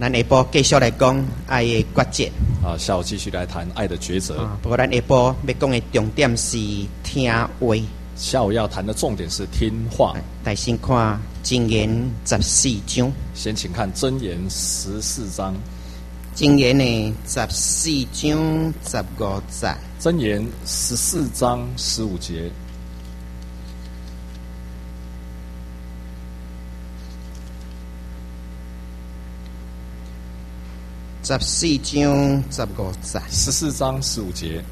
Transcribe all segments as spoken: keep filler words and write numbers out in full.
咱下晡继续来讲爱的抉择。 啊，下午继续来谈爱的抉择。 啊，不过咱下晡要讲的重点是听话。 下午要谈的重点是听话。 来先看箴言十四章。 先请看箴言十四章。 箴言的十四章十五节。 箴言十四章十五节。 十四章十五节。 十四章十五节。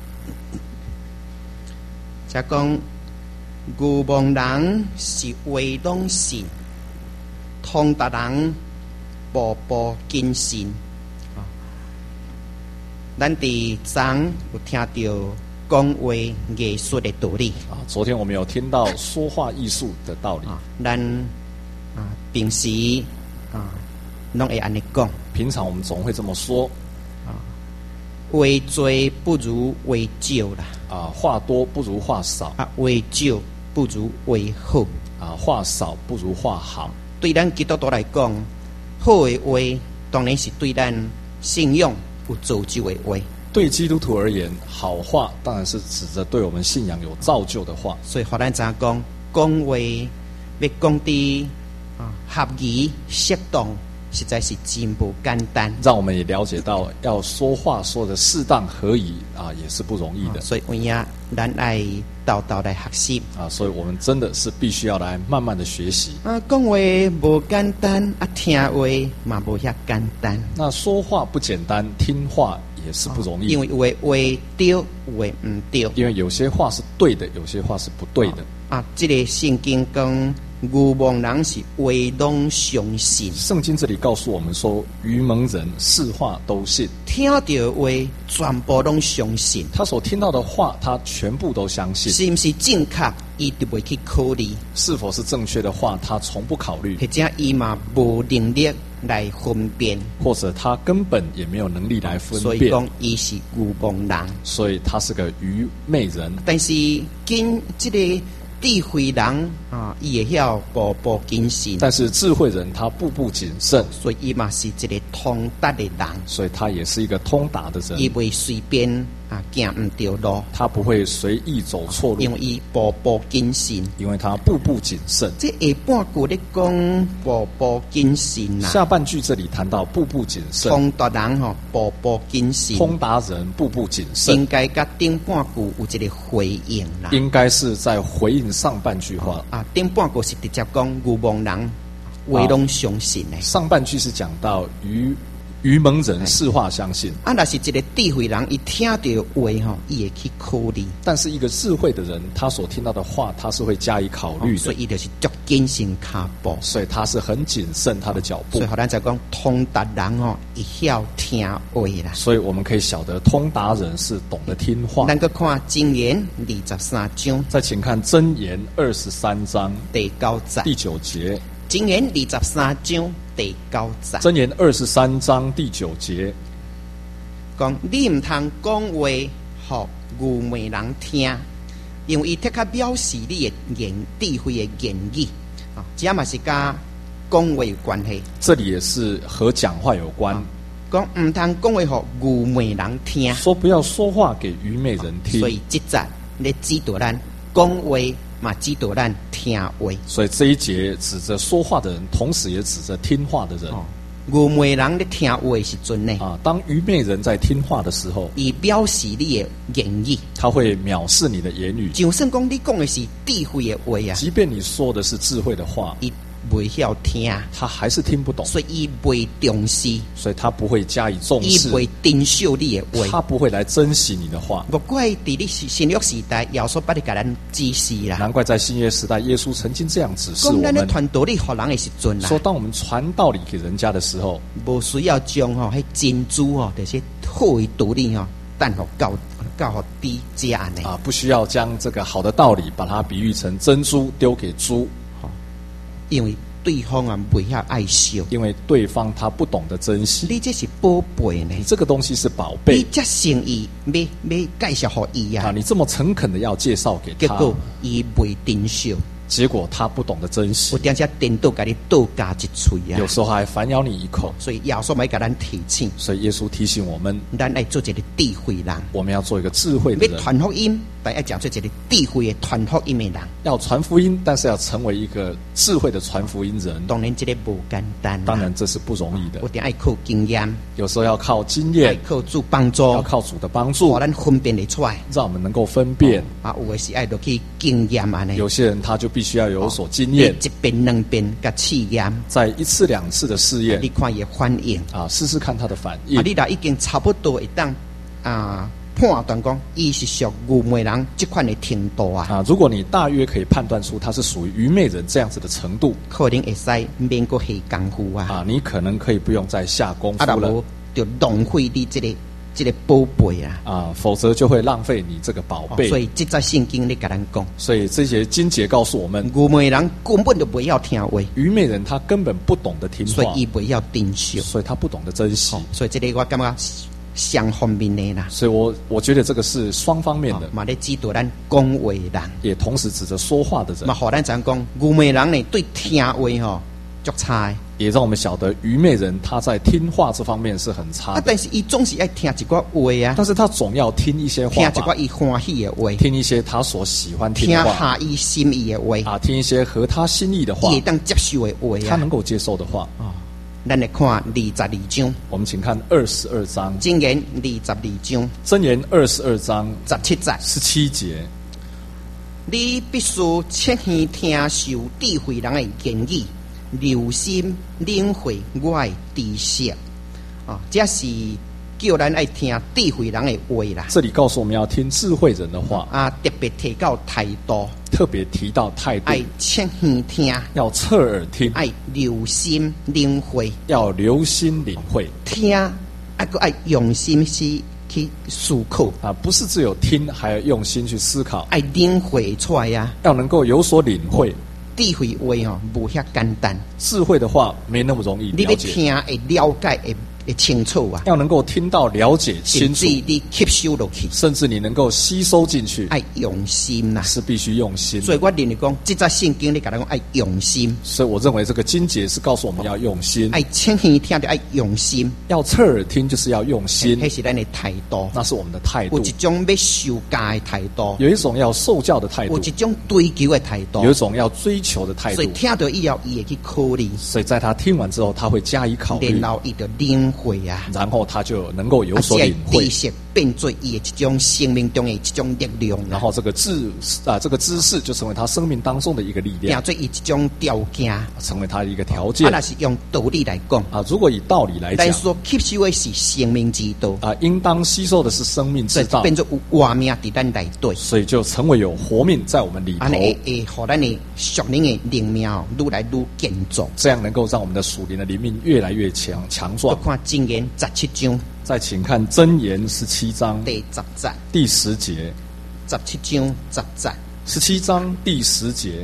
则讲愚妄人是话拢信，通达人步步谨慎。啊，咱伫昨有听到讲话艺术的道理。 啊，昨天我们有听到说话艺术的道理。 啊，咱啊平时啊拢会安尼讲。 平常我们总会这么说。 啊，话多不如话少啦。 啊，话多不如话少。 啊，话少不如话好。 啊，话少不如话好。 对咱基督徒来讲，好的话当然是对咱信仰有造就的话。 对基督徒而言，好话当然是指着对我们信仰有造就的话。 所以，互咱知影讲，讲话要讲得啊合宜适当，实在是真不简单。 让我们也了解到，要说话说的适当合宜啊，也是不容易的。 啊、所以，我呀，咱爱道道来学习啊，所以我们真的是必须要来慢慢的学习啊。讲话无简单啊，听话嘛无遐简单。 那说话不简单，听话也是不容易。 啊、因为有的话对，有的唔对。 因为有些话是对的，有些话是不对的。 啊，啊这个圣经讲。愚妄人是话拢相信。 圣经这里告诉我们说，愚蒙人是话都信， 听到的话全部拢相信。 他所听到的话，他全部都相信。 是不是正确，伊就袂去考虑； 是否是正确的话，他从不考虑。 或者伊嘛无能力来分辨， 或者他根本也没有能力来分辨。 所以讲，伊是愚妄人， 所以他是个愚昧人。 但是跟这个。智慧人啊，伊会晓步步谨慎。 但是智慧人他步步谨慎， 所以伊嘛是一个通达的人。 所以他也是一个通达的人。 伊袂随便啊行唔对路， 他不会随意走错路， 因为伊步步谨慎。 因为他步步谨慎。 这下半句咧讲步步谨慎啦。 下半句这里谈到步步谨慎。 通达人吼步步谨慎。 通达人步步谨慎， 应该甲顶半句有一个回应啦。 应该是在回应上半句话啊，顶半句是直接讲愚妄人话拢相信的。 上半句是讲到愚愚蒙人是话相信。 啊，若是一个智慧人，伊听到话吼，伊会去考虑。 但是一个智慧的人，他所听到的话，他是会加以考虑的。 哦、所以伊就是足谨慎脚步。 所以他是很谨慎他的脚步。 所以好咱才讲通达人吼，会晓听话啦。 所以我们可以晓得，通达人是懂得听话。 咱个看箴言二十三章。 再请看箴言二十三章第九节。 第九节。 箴言二十三章第九节。 箴言二十三章第九节， 讲你唔通讲话，互愚昧人听，因为伊特较藐视你的言智慧的言语啊，这嘛是甲讲话有关系。 这里也是和讲话有关。 讲唔通讲话，互愚昧人听， 说不要说话给愚昧人听。 所以这节咧指导咱讲话。嘛，指导咱听话， 所以这一节指着说话的人，同时也指着听话的人。 哦、愚昧人咧听话的时阵呢， 啊，当愚昧人在听话的时候， 伊藐视你的言语， 他会藐视你的言语。 就算讲你讲的是智慧的话啊， 即便你说的是智慧的话， 伊袂晓听， 他还是听不懂， 所以伊袂重视， 所以他不会加以重视， 伊袂珍惜你的话， 他不会来珍惜你的话。 不怪伫你新约时代，耶稣捌你甲咱指示啦。 难怪在新约时代，耶稣曾经这样指示我们： 讲咱咧传道理互人的时阵啦， 说当我们传道理给人家的时候， 无需要将吼迄珍珠吼，这些好的道理吼，等互教教互猪食安尼啊，不需要将这个好的道理把它比喻成珍珠丢给猪， 因为对方啊不晓爱惜， 因为对方他不懂得珍惜。 你这是宝贝呢， 你这个东西是宝贝， 你这诚意要要介绍给伊啊， 啊，你这么诚恳的要介绍给他， 结果伊袂珍惜， 结果他不懂得珍惜有，点下颠倒给你倒加一嘴啊有！时候还反咬你一口。 所以耶稣咪给咱提醒， 所以耶稣提醒我们， 咱来做一个智慧人。 我们要做一个智慧的要人， 传福音，但要讲出一个智慧的传福音的人。 要传福音，但是要成为一个智慧的传福音人。 当然，这个不简单、啊。 当然，这是不容易的有。点爱靠经验， 有时候要靠经爱验， 靠主帮助， 要靠主的帮助让，咱分辨得出来。 让我们能够分辨。 啊，有的是爱落去经验安尼。 有些人他就必须要有所经验， 一遍两遍甲试验， 在一次两次的试验你看伊反应。 啊，试试看他的反啊， 应。 你若已经差不多会当啊判断讲，伊是属愚昧人这款的程度啊， 啊，如果你大约可以判断出他是属于愚昧人这样子的程度可能会使免过下功夫啊。 啊，你可能可以不用再下功夫啊，若了无就浪费你这个这个宝贝啊。 啊，否则就会浪费你这个宝贝。 哦所以这在圣经里甲咱讲， 所以这些经节告诉我们， 愚昧人根本就不要听话， 愚昧人他根本不懂得听所话， 以伊不要珍惜。 所以他不懂得珍惜。 哦所以这个我感觉双方面的啦。 所以我我觉得这个是双方面的， 嘛咧指导咱讲话的人， 也同时指着说话的人嘛，互咱知影讲愚昧人呢对听话吼足差的。 也让我们晓得愚昧人他在听话这方面是很差啊， 的， 但是伊总是爱听一寡话啊， 但是他总要听一些听话吧， 一寡伊欢喜的话， 听一些他所喜欢听听的话合伊心意的话， 啊，听一些合他心意的话伊，会当接受的话啊。 他能够接受的话。 咱来看二十二章， 我们请看二十二章， 箴言二十二章箴言二十二章十七节， 十七节， 你必须切耳听受智慧人的言语，留心领会我的知识。啊，这是叫咱爱听智慧人的话啦。 这里告诉我们要听智慧人的话， 啊，特别提到态度， 特别提到态度， 爱切耳听， 要侧耳听， 爱留心领会。 要留心领会听，啊个爱用心去去思考， 啊，不是只有听，还要用心去思考， 爱领会出来呀、啊。 要能够有所领会。 智慧话哦，无遐简单， 智慧的话没那么容易你要了解， 听会了解会会清楚啊， 要能够听到、了解清楚甚至，你吸收落去， 甚至你能够吸收进去， 爱用心呐、 是必须用心。 所以我认为讲，这则圣经你甲咱讲爱用心， 所以我认为这个经节是告诉我们要用心， 爱亲耳听就爱用心， 要侧耳听就是要用心， 迄是咱的态度。 那是我们的态度有一。种要受教的态度， 有一种要受教的态度， 有一种追求的态度有一，种要追求的态度所以。听到以后，伊会去考虑， 所以在他听完之后，他会加以考虑， 然后伊就领会啊。 然后他就能够有所领啊， 会这，知识变做伊的一种生命中的一种力量， 然后这个知啊这个知识就成为他生命当中的一个力量， 变做伊一种条件。啊， 成为他的一个条件若是用道理来讲， 啊。如果以道理来讲咱所吸收的是生命之道， 啊，应当吸收的是生命所以之道， 变做有活命伫咱内底， 所以就成为有活命在我们里头安，尼会会互咱的属灵的灵命哦愈来愈健壮。 这样能够让我们的属灵的灵命越来越强强我壮。 看箴言十七章再请看箴言十七章第十节， 第十节， 十七章十节， 十七章第十节，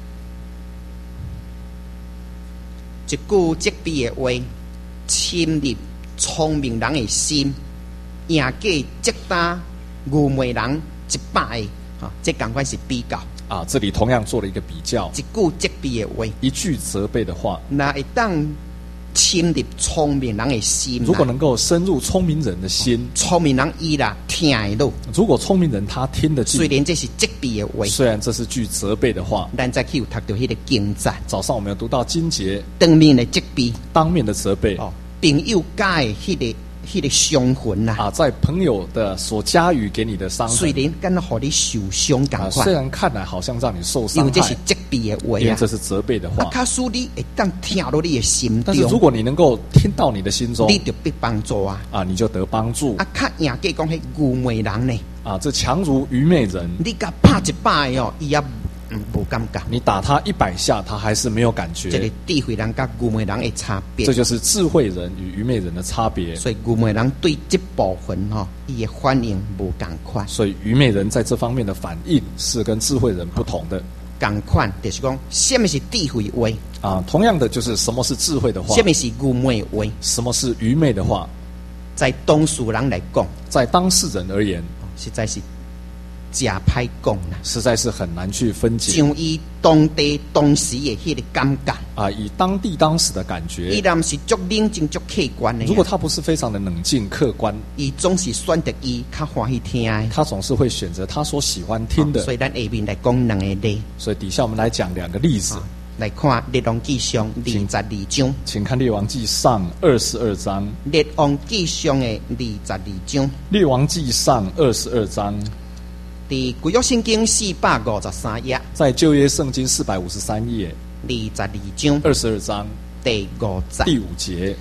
一句责备的话，侵入聪明人的心，赢过击打愚昧人一百个。哈，这赶快是比较， 啊，这里同样做了一个比较， 一句责备的话， 一句责备的话， 那会当侵入聪明人的心啦。 如果能够深入聪明人的心， 聪明人伊啦听得到， 如果聪明人他听得进， 虽然这是责备的话， 虽然这是句责备的话， 咱再去有读到迄个经节， 早上我们有读到经节当面的责备当面的责备哦，朋友加的迄个迄个伤痕呐， 啊，在朋友的所加予给你的伤虽痕然敢互你受伤共啊， 款虽，然看来好像让你受因伤害为这是，责备的话啊因为这。是责备的啊， 话， 卡使你会当听到你的心但是如中， 果你能够听到你的心中你就被帮助啊。 啊，你就得帮助啊，较赢过讲迄愚昧人呢， 啊，这强如愚昧人， 你甲拍一摆的哦，伊也嗯无感觉。 你打他一百下，他还是没有感这个觉， 智慧人甲愚昧人的差别这，就是智慧人与愚昧人的差别。 所以愚昧人对这部分吼，伊的反应无共款。 所以愚昧人在这方面的反应是跟智慧人不同的共款就是讲，什么是智慧话， 啊。同样的，就是什么是智慧的话什，么是愚昧话， 什么是愚昧的话， 在当事人来讲， 在当事人而言， 实在是真歹讲啦， 实在是很难去分解像伊当地当时的迄个感觉， 啊。以当地当时的感伊觉， 若毋是足冷静、足客观的， 如果他不是非常的冷静客观， 伊总是选择伊较欢喜听的。 他总是会选择他所喜欢听的。 所以咱下面来讲两个例， 所以底下我们来讲两个例子， 来看《列王纪上》二十二章， 请看《列王纪上》二十二章，《 《列王纪上》的二十二章， 列王纪上》二十二章， 伫旧约圣经四百五十三页， 在旧约圣经四百五十三页， 二十二章二十二章第五节。 第五节。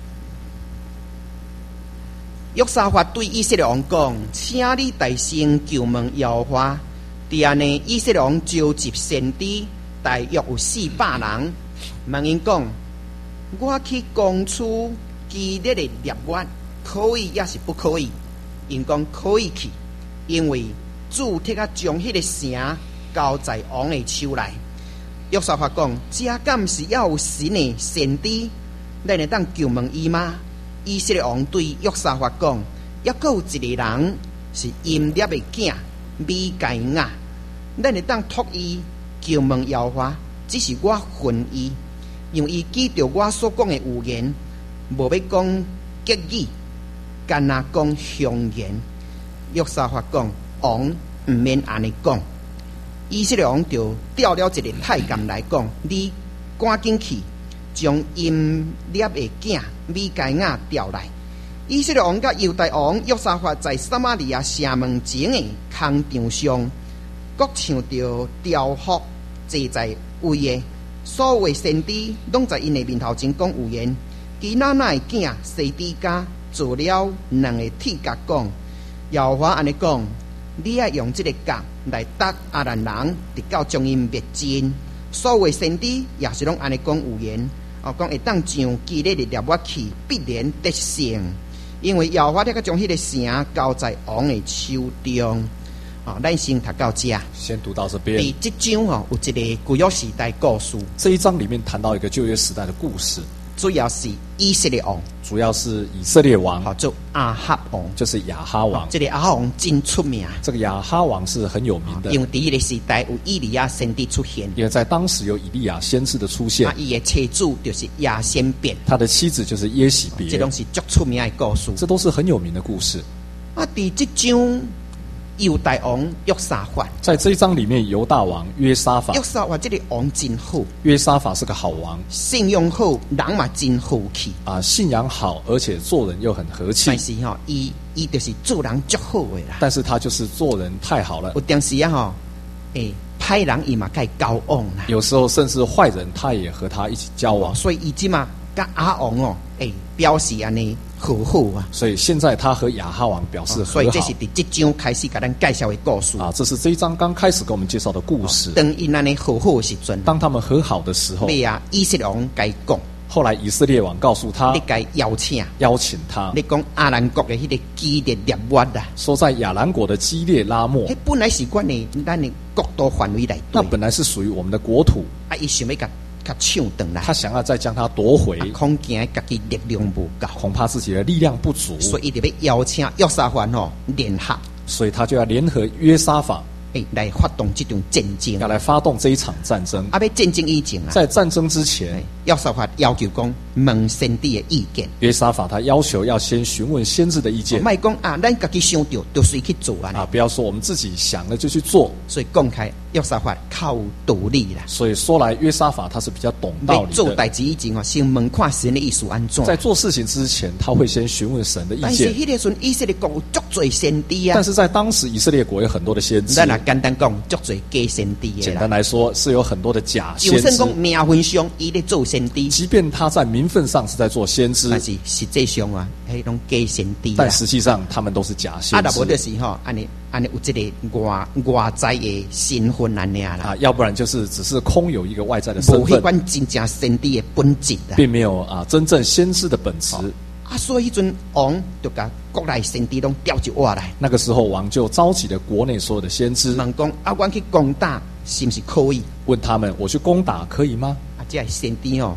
约沙法对以色列王讲：“请你大声求问耶和华。”第二呢，以色列王召集先知，大约有四百人，问因讲：“我去攻取基列的列国，可以也是不可以？”因讲可以去，因为主铁啊将迄个城交在王的手内。约沙法讲：“这敢是要有神的先知，咱会当求问伊吗？”以色列王对约沙法讲：“抑阁有一个人是阴列的囝米该亚，咱会当托伊求问耶和华，只是我恨伊，因为伊记着我所讲的预言，无要讲结语，干那讲凶言。”约沙法讲：“王毋免安尼讲。”以色列王就调了一个太监来讲：“你赶紧去，将阴列的囝米该亚调来。”以色列王甲犹大王约沙法在撒玛利亚城门前的空场上，各唱着雕刻坐在位的所有的先知，拢在因的面头前讲预言。基拿那的囝西底家做了两个铁甲，讲：“耶和华安尼讲，你要用这个角来打亚兰人，直到将因灭尽。”所有的先知也是拢安尼讲预言，哦，讲会当上基列的列国去，必然得胜，因为耶和华要将迄个城交在王的手中。哦，咱先读到这。 先读到这边。 第这章哦，有一个旧约时代故事， 这一章里面谈到一个旧约时代的故事， 主要是以色列王， 主要是以色列王， 好做亚哈王， 就是亚哈王。 这个亚哈王真出名， 这个亚哈王是很有名的， 因为第一个时代有以利亚先知出现， 因为在当时有以利亚先知的出现， 啊，伊的妻子就是亚先别， 他的妻子就是耶洗别， 这拢是足出名的故事， 这都是很有名的故事。 啊，第这章犹大王约沙法， 在这一章里面，犹大王约沙法， 约沙法这个王真好， 约沙法是个好王， 信用好，人嘛真好气啊，信仰好，而且做人又很和气。 但是哈、哦，伊伊就是做人足好的啦， 但是他就是做人太好了。 有当时啊哈，诶，歹人伊嘛该交往啦， 有时候甚至坏人他也和他一起交往， 所以伊即嘛甲阿王哦，诶，表示安尼和好啊。 所以现在他和亚哈王表示和好， 所以这是第这章开始给咱介绍的故事啊。这是这一章刚开始给我们介绍的故事。 当因安尼和好的时阵， 当他们和好的时候， 对啊，以色列王该讲， 后来以色列王告诉他， 你该邀请， 邀请他， 你讲阿兰国的迄个基列列国啦， 说在亚兰国的基列拉末， 迄本来是阮的咱的国土范围内， 那本来是属于我们的国土， 啊，伊想要甲甲抢转来， 他想要再将它夺回， 啊、恐惊家己力量不够， 恐怕自己的力量不足， 所以伊就要邀请约沙法哦联合， 所以他就要联合约沙法， 诶、欸，来发动这种战争， 要来发动这一场战争。 啊，要战争以前啊， 在战争之前， 约沙法要求讲问先知的意见。 约沙法他要求要先询问先知的意见， 莫讲啊，咱家己想到就随去做啊， 啊，不要说我们自己想了就去做。 所以讲开，约沙法靠道理啦。 所以说来，约沙法他是比较懂道理的。 做代志以前哦，先问看神的意思安怎。 在做事情之前，他会先询问神的意见。 但是迄个时候，以色列国有足多先知啊。 但是在当时，以色列国有很多的先知。 咱啊简单讲，足多假先知的啦。 简单来说，是有很多的假先知。 就算讲名分上，伊咧做先知， 即便他在名分上是在做先知， 但是实际上啊，迄种假先知。 但实际上，他们都是假先知。 啊，若无就是吼，安尼安尼有这个外外在的身份安尼啦。 啊，要不然就是只是空有一个外在的身份， 无迄款真正先知的本质啊， 并没有啊真正先知的本质。 啊，所以迄阵王就甲国内先知拢调集过来。 那个时候，王就召集了国内所有的先知， 问讲啊，阮去攻打是不是可以？ 问他们，我去攻打可以吗？ 啊，这先知哦，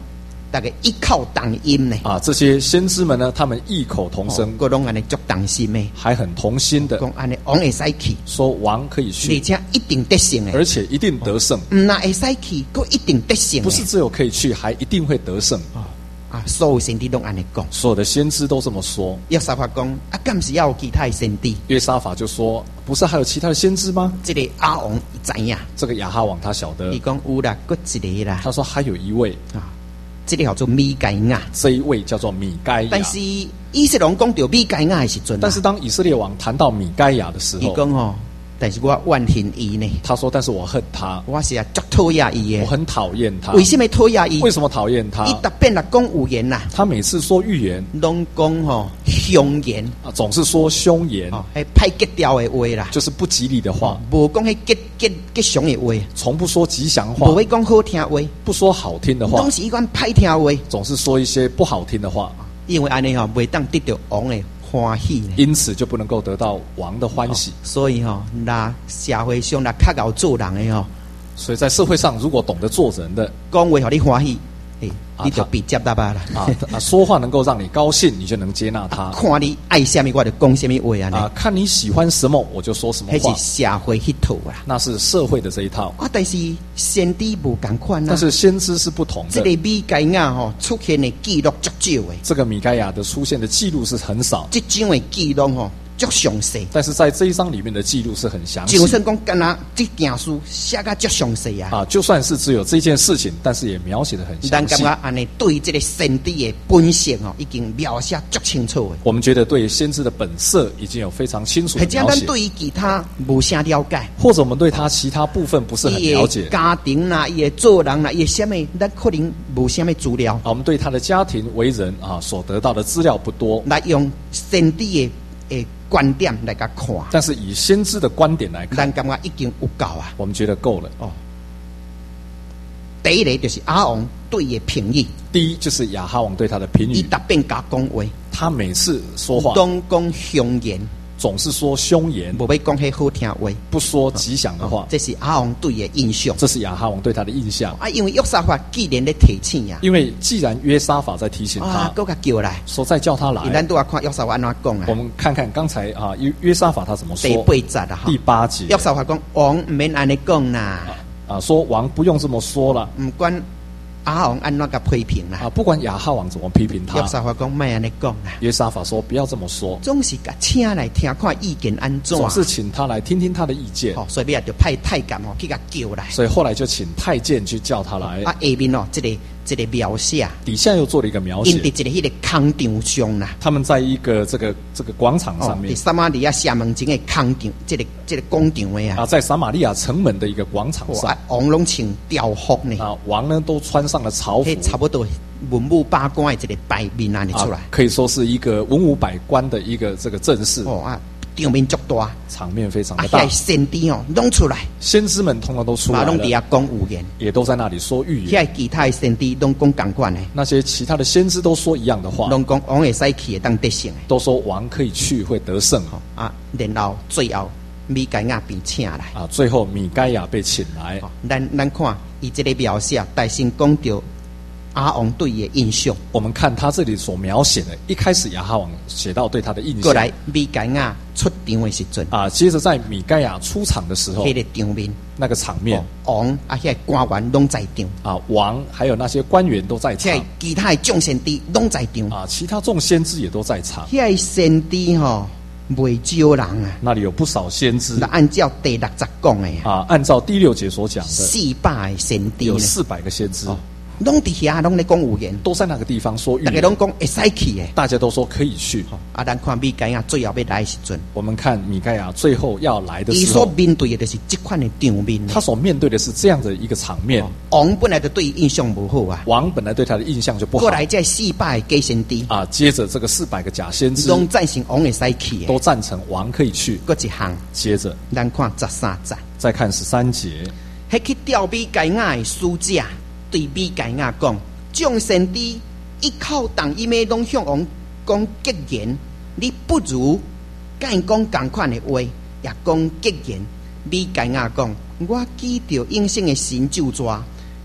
大家异口同音呢。 啊，这些先知们呢，他们异口同声， 各拢安尼足同心的， 还很同心的讲安尼王会使去， 说王可以而去， 且一定得胜的。 而且一定得胜， 唔那会使去，佫一定得胜的。 不是只有可以去，还一定会得胜。 啊，所有先知拢安尼讲。 所有的先知都这么说。 约沙法讲啊，敢是要有其他的先知？ 约沙法就说：“不是还有其他的先知吗这个亚王知影，？” 这个亚哈王他晓得伊，讲有啦，佫一个啦。 他说还有一位， 啊，这个叫做米该亚。 这一位叫做米该亚但。是以色列王讲到米该亚的时阵， 但是当以色列王谈到米该亚的时伊候， 讲吼，但是我怨恨伊呢， 他说：“但是我恨他， 我是啊足讨厌伊的。 我很讨厌他。 为什么讨厌伊？ 为什么讨厌他伊？特别来讲预言呐， 他每次说预言拢讲吼凶言， 啊，总是说凶言， 哦，迄歹吉调的话啦， 就是不吉利的话， 无讲迄吉吉吉祥的话， 从不说吉祥话无，会讲好听的话， 不说好听的话拢，是一款歹听的话。 总是说一些不好听的话， 因为安尼吼，袂当得到王的欢喜呢。 因此就不能够得到王的欢喜。 所以吼，那社会上那较贤做人的吼， 所以在社会上，如果懂得做人的讲话互你欢喜，诶， 啊你就被接纳吧啦。 啊啊，说话能够让你高兴，你就能接纳他看你爱什么，我就讲什么话啊。 啊。看你喜欢什么，我就说什么话迄。是社会迄套啦。 那是社会的这一套， 啊，但是先知无共款啊。 但是先知是不同这的。 个米该亚吼出现的记录足少的， 这个米该亚的出现的记录是很少， 这种的记录吼足详细。 但是在这一章里面的记录是很详细就算讲干那这件事写甲足详细啊， 啊。就算是只有这件事情，但是也描写的很咱感详细。 觉安尼对这个先知的本性吼，已经描写足清楚的。 我们觉得对先知的本色已经有非常清楚或者的描写， 咱对于其他无啥了解， 或者我们对他其他部分不是很伊的了解家庭啦，伊的做人啦，伊的什么，咱可能无什么资料， 啊，我们对他的家庭为人啊所得到的资料不多， 来用先知的诶观点来甲看， 但是以先知的观点来看， 咱感觉已经有够啊。 我们觉得够了。 哦，第一个就是阿王对伊的评语， 第一就是亚哈王对他的评语， 伊特别甲讲话， 他每次说话拢讲凶言， 总是说凶言， 无要讲迄好听话。 不说吉祥的话。 这是阿王对伊的印象。 这是亚哈王对他的印象。 啊，因为约沙法既然咧提醒呀， 因为既然约沙法在提醒啊， 他， 搁甲叫来， 说再叫他来， 咱都要看约沙法安怎讲啊我。们看看刚才啊约约沙法他怎么第说。 八节啊，哈第，八节约沙法讲王唔免安尼讲啦， 啊说王不用这么说了唔管阿王安怎甲批评啦啊，。不管亚哈王怎么批评他约，沙法讲莫安尼讲啦， 约沙法说不要这么说， 总是甲请来听看意见安怎。 总是请他来听听他的意见。 哦，所以要就派太监哦去甲叫来。 所以后来就请太监去叫他来， 啊，下面哦，这个这个描写， 底下又做了一个描写因伫。一个迄个空场上啦。 他们在一个这个这个广场上哦， 面伫撒玛利亚城门前的空场，这个这个广场的啊， 啊，在撒玛利亚城门的一个广场上哦啊，王拢穿吊服呢， 啊，王呢都穿上了朝服迄差不多文武百官的一个摆面安尼出来啊。，可以说是一个文武百官的一个这个阵势， 哦啊，场面足大， 场面非常啊， 的大遐。先知哦拢出来， 先知们通通都出嘛来了， 拢伫遐讲预言， 也都在那里说预言。 遐其他的先知拢讲共款的， 那些其他的先知都说一样的话， 拢讲王会使去会当得胜的。 都说王可以去会得胜啊，然后最后米该亚被请来。 啊。最后米该亚被请来， 哦，咱咱看伊这个描写，大先讲到阿王对伊的印象， 我们看他这里所描写的，一开始亚哈王写到对他的印象， 过来米该亚出场的时阵， 啊，接着在米该亚出场的时候， 迄个场面， 那个场面哦王啊，遐官员拢在场， 啊，王还有那些官员都在场遐其他的众先知拢在场， 啊，其他众先知也都在场， 遐先知吼袂少人啊。 那里有不少先知那按照第六十讲的啊， 啊，按照第六节所讲的， 四百个先知呢， 有四百个先知， 拢伫遐拢咧讲预言， 都在那个地方说预言， 大家拢讲会使去的。 大家都说可以去。 啊，咱看米该亚最后要来的时阵， 我们看米盖亚最后要来的伊所时候， 面对的就是这款的场面。 他所面对的是这样的一个场面。 王本来就对伊印象不好啊， 王本来对他的印象就不好过来这四百个假先知， 啊，接着这个四百个假先知拢赞成王会使去的。 都赞成王可以去。 搁一项， 接着咱看十三节， 再看十三节， 迄去调米该亚的使者对米该亚讲，众先知一口同伊咩拢向王讲吉言，你不如甲因讲共款的话，也讲吉言。米该亚讲，我记着应生的神咒抓，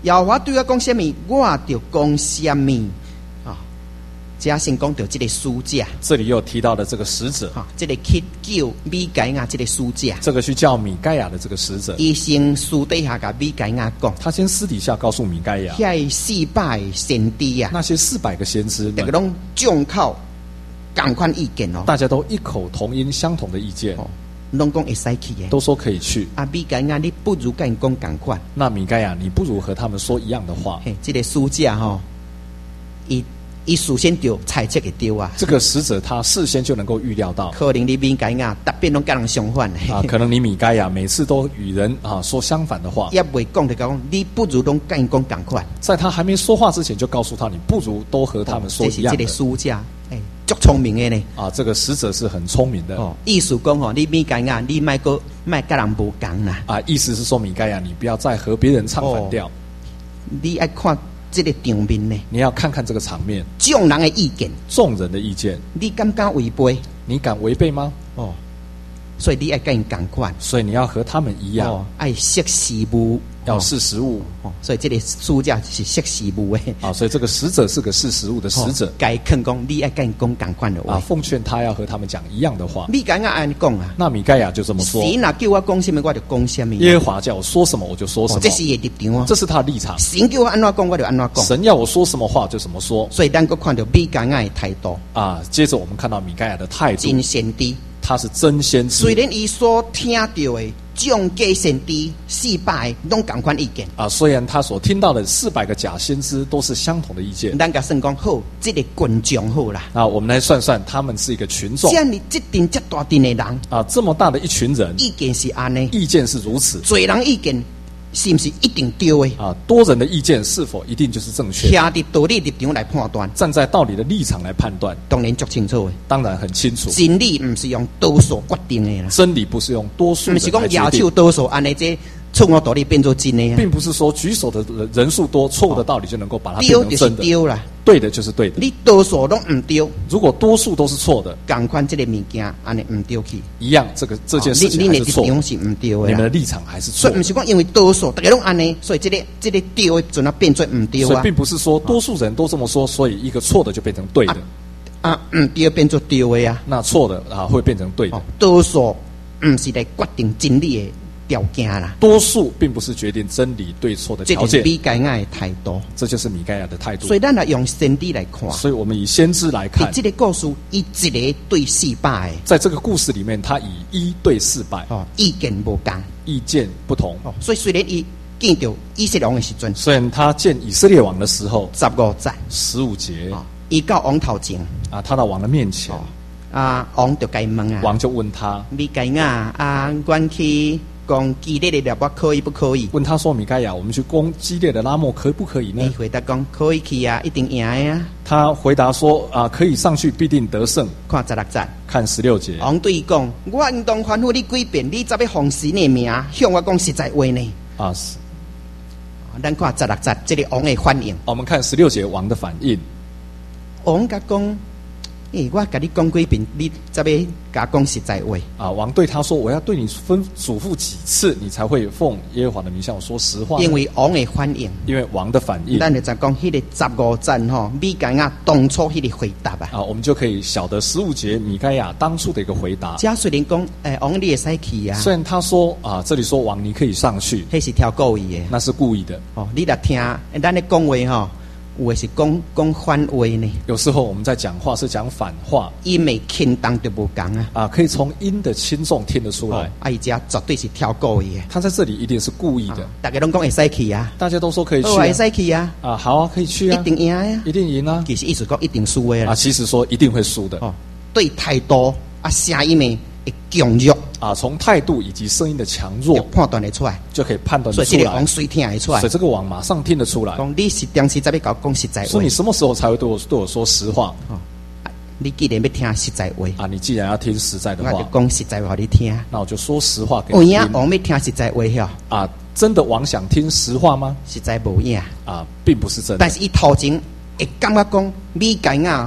耶和华对我讲什么，我就讲什么。啊，这先讲到这个使者。 这里又提到了这个使者， 啊，这个去叫米该亚这个使者， 这个去叫米该亚的这个使者， 医生私底下甲米该亚讲， 他先私底下告诉米该亚， 遐四百先知啊， 那些四百个先知们， 大家拢众口同款意见哦， 大家都异口同音相同的意见， 哦，拢讲会使去的， 都说可以去。 啊，米该亚你不如跟讲同款， 那米该亚你不如和他们说一样的话。 嘿，这个使者吼，伊伊事先就猜测会丢啊。 这个使者他事先就能够预料到， 可能你米该亚特别拢跟人相反啊，可能你米该亚每次都与人啊说相反的话， 也未讲就讲，你不如拢跟讲同款。 在他还没说话之前就告诉他，你不如都和他们说一样的。 这是这个使者，哎，足聪明的呢。 啊，这个使者是很聪明的。 哦，意思讲吼，你米该亚，你卖个卖跟人无共啦。 啊，意思是说米该亚，你不要再和别人唱反调。 哦，你爱看这个场面呢， 你要看看这个场面， 众人的意见， 众人的意见， 你敢不敢违背？ 你敢违背吗？ 哦，所以你爱跟人同款， 所以你要和他们一样， 哦，爱识时务， 要识时务。 哦，所以这个使者是识时务的。 啊，所以这个使者是个识时务的使者。 该肯讲，你爱跟人讲同款的话。 啊，奉劝他要和他们讲一样的话。 米该亚按你讲啊， 那米该亚就这么说。 神若叫我讲什么，我就讲什么。 耶和华叫我说什么，我就说什么。 哦，这是伊的立场啊， 这是他的立场。 神叫我安怎讲，我就安怎讲。 神要我说什么话就怎么说。 所以咱个看到米该亚的态度啊，接着我们看到米该亚的态度， 真先知， 他是真先知。 虽然伊所听到的众假先知四百拢同款意见啊，虽然他所听到的四百个假先知都是相同的意见， 咱甲算讲好，这个群众好啦。 啊，我们来算算，他们是一个群众。 这样你这阵这大阵的人啊，这么大的一群人， 意见是安尼， 意见是如此， 多人意见是不是一定对的？ 啊，多人的意见是否一定就是正确？ 徛伫道理立场来判断， 站在道理的立场来判断， 当然足清楚的。 当然很清楚。 真理不是用多数决定的啦， 真理不是用多数人不是讲来决定， 摇手多数安尼这错误道理变做真的啊。 并不是说举手的人数多，错误的道理就能够把它变对就是成真的。 对啦， 对的就是对的。 你多数拢唔对， 如果多数都是错的， 同款这个物件安尼唔对去， 一样这个这件事情还是错的， 你你的立场是唔对的啦， 你们的立场还是错的。 所以不是讲因为多数大家拢安尼，所以这个这个对的阵啊变做唔对啊。 所以并不是说多数人都这么说，所以一个错的就变成对的。 啊，唔对变做对的啊。 那错的啊会变成对的。 哦，多数唔是来决定真理的条件啦。 多数并不是决定真理对错的条件。 这就是米该亚的态度， 这就是米该亚的态度。 所以咱来用先知来看， 所以我们以先知来看， 这个故事以一个对四百的， 在这个故事里面，他以一对四百， 哦，意见无同， 意见不同。 哦，所以虽然伊见到以色列王的时阵， 虽然他见以色列王的时候， 十五节， 十五节， 哦，伊到王头前， 啊，他到王的面前， 哦，啊，王就该问啊， 王就问他， 米该亚啊，阮去讲激烈的列我可以不可以？ 问他说：“米该亚，我们去攻激烈的拉莫可不可以呢？” 伊回答讲可以去啊，一定赢的啊。 他回答说：“啊，可以上去，必定得胜。” 看十六节， 看十六节。 王对伊讲：“我应当吩咐你几遍，你才要奉神的名向我讲实在话呢？” 啊，是。 咱看十六节，这个王的反应。 我们看十六节王的反应。 王甲讲：“诶、欸，我甲你讲几遍，你才要甲讲实在话。” 啊，王对他说：“我要对你吩嘱咐几次，你才会奉耶和华的名向我说实话？” 因为王的反应， 因为王的反应， 咱就再讲迄个十五节吼，米该亚当初迄个回答啊。 啊，我们就可以晓得十五节米该亚当初的一个回答。 假虽然讲，诶、欸，王你会使去啊。 虽然他说啊，这里说王你可以上去， 迄是挑故意的， 那是故意的。 哦，你来听，咱咧讲话吼。有的是讲讲反话呢， 有时候我们在讲话是讲反话， 音的轻重就无同啊。 啊，可以从音的轻重听得出来。 哦，啊，伊家绝对是挑故意的。 他在这里一定是故意的。 啊，大家拢讲会使去啊， 大家都说可以去、啊， 会使去啊。 啊，好啊，可以去啊， 一定赢啊， 一定赢啊。 其实意思讲一定输的啊，其实说一定会输的。 哦，对态度啊，声音的强弱啊，从态度以及声音的强弱判断得出来， 就可以判断得出来。 所以这个王谁听得出来？ 所以这个王马上听得出来。 讲你是当时才要搞讲实在话。 说你什么时候才会对我对我说实话？ 哦，你既然要听实在话， 啊，你既然要听实在的话， 我就讲实在话给你听。 那我就说实话给你听。 有影王要听实在话哟？ 啊，真的王想听实话吗？ 实在无影啊，并不是真的。 但是伊头前会感觉讲米该亚吼，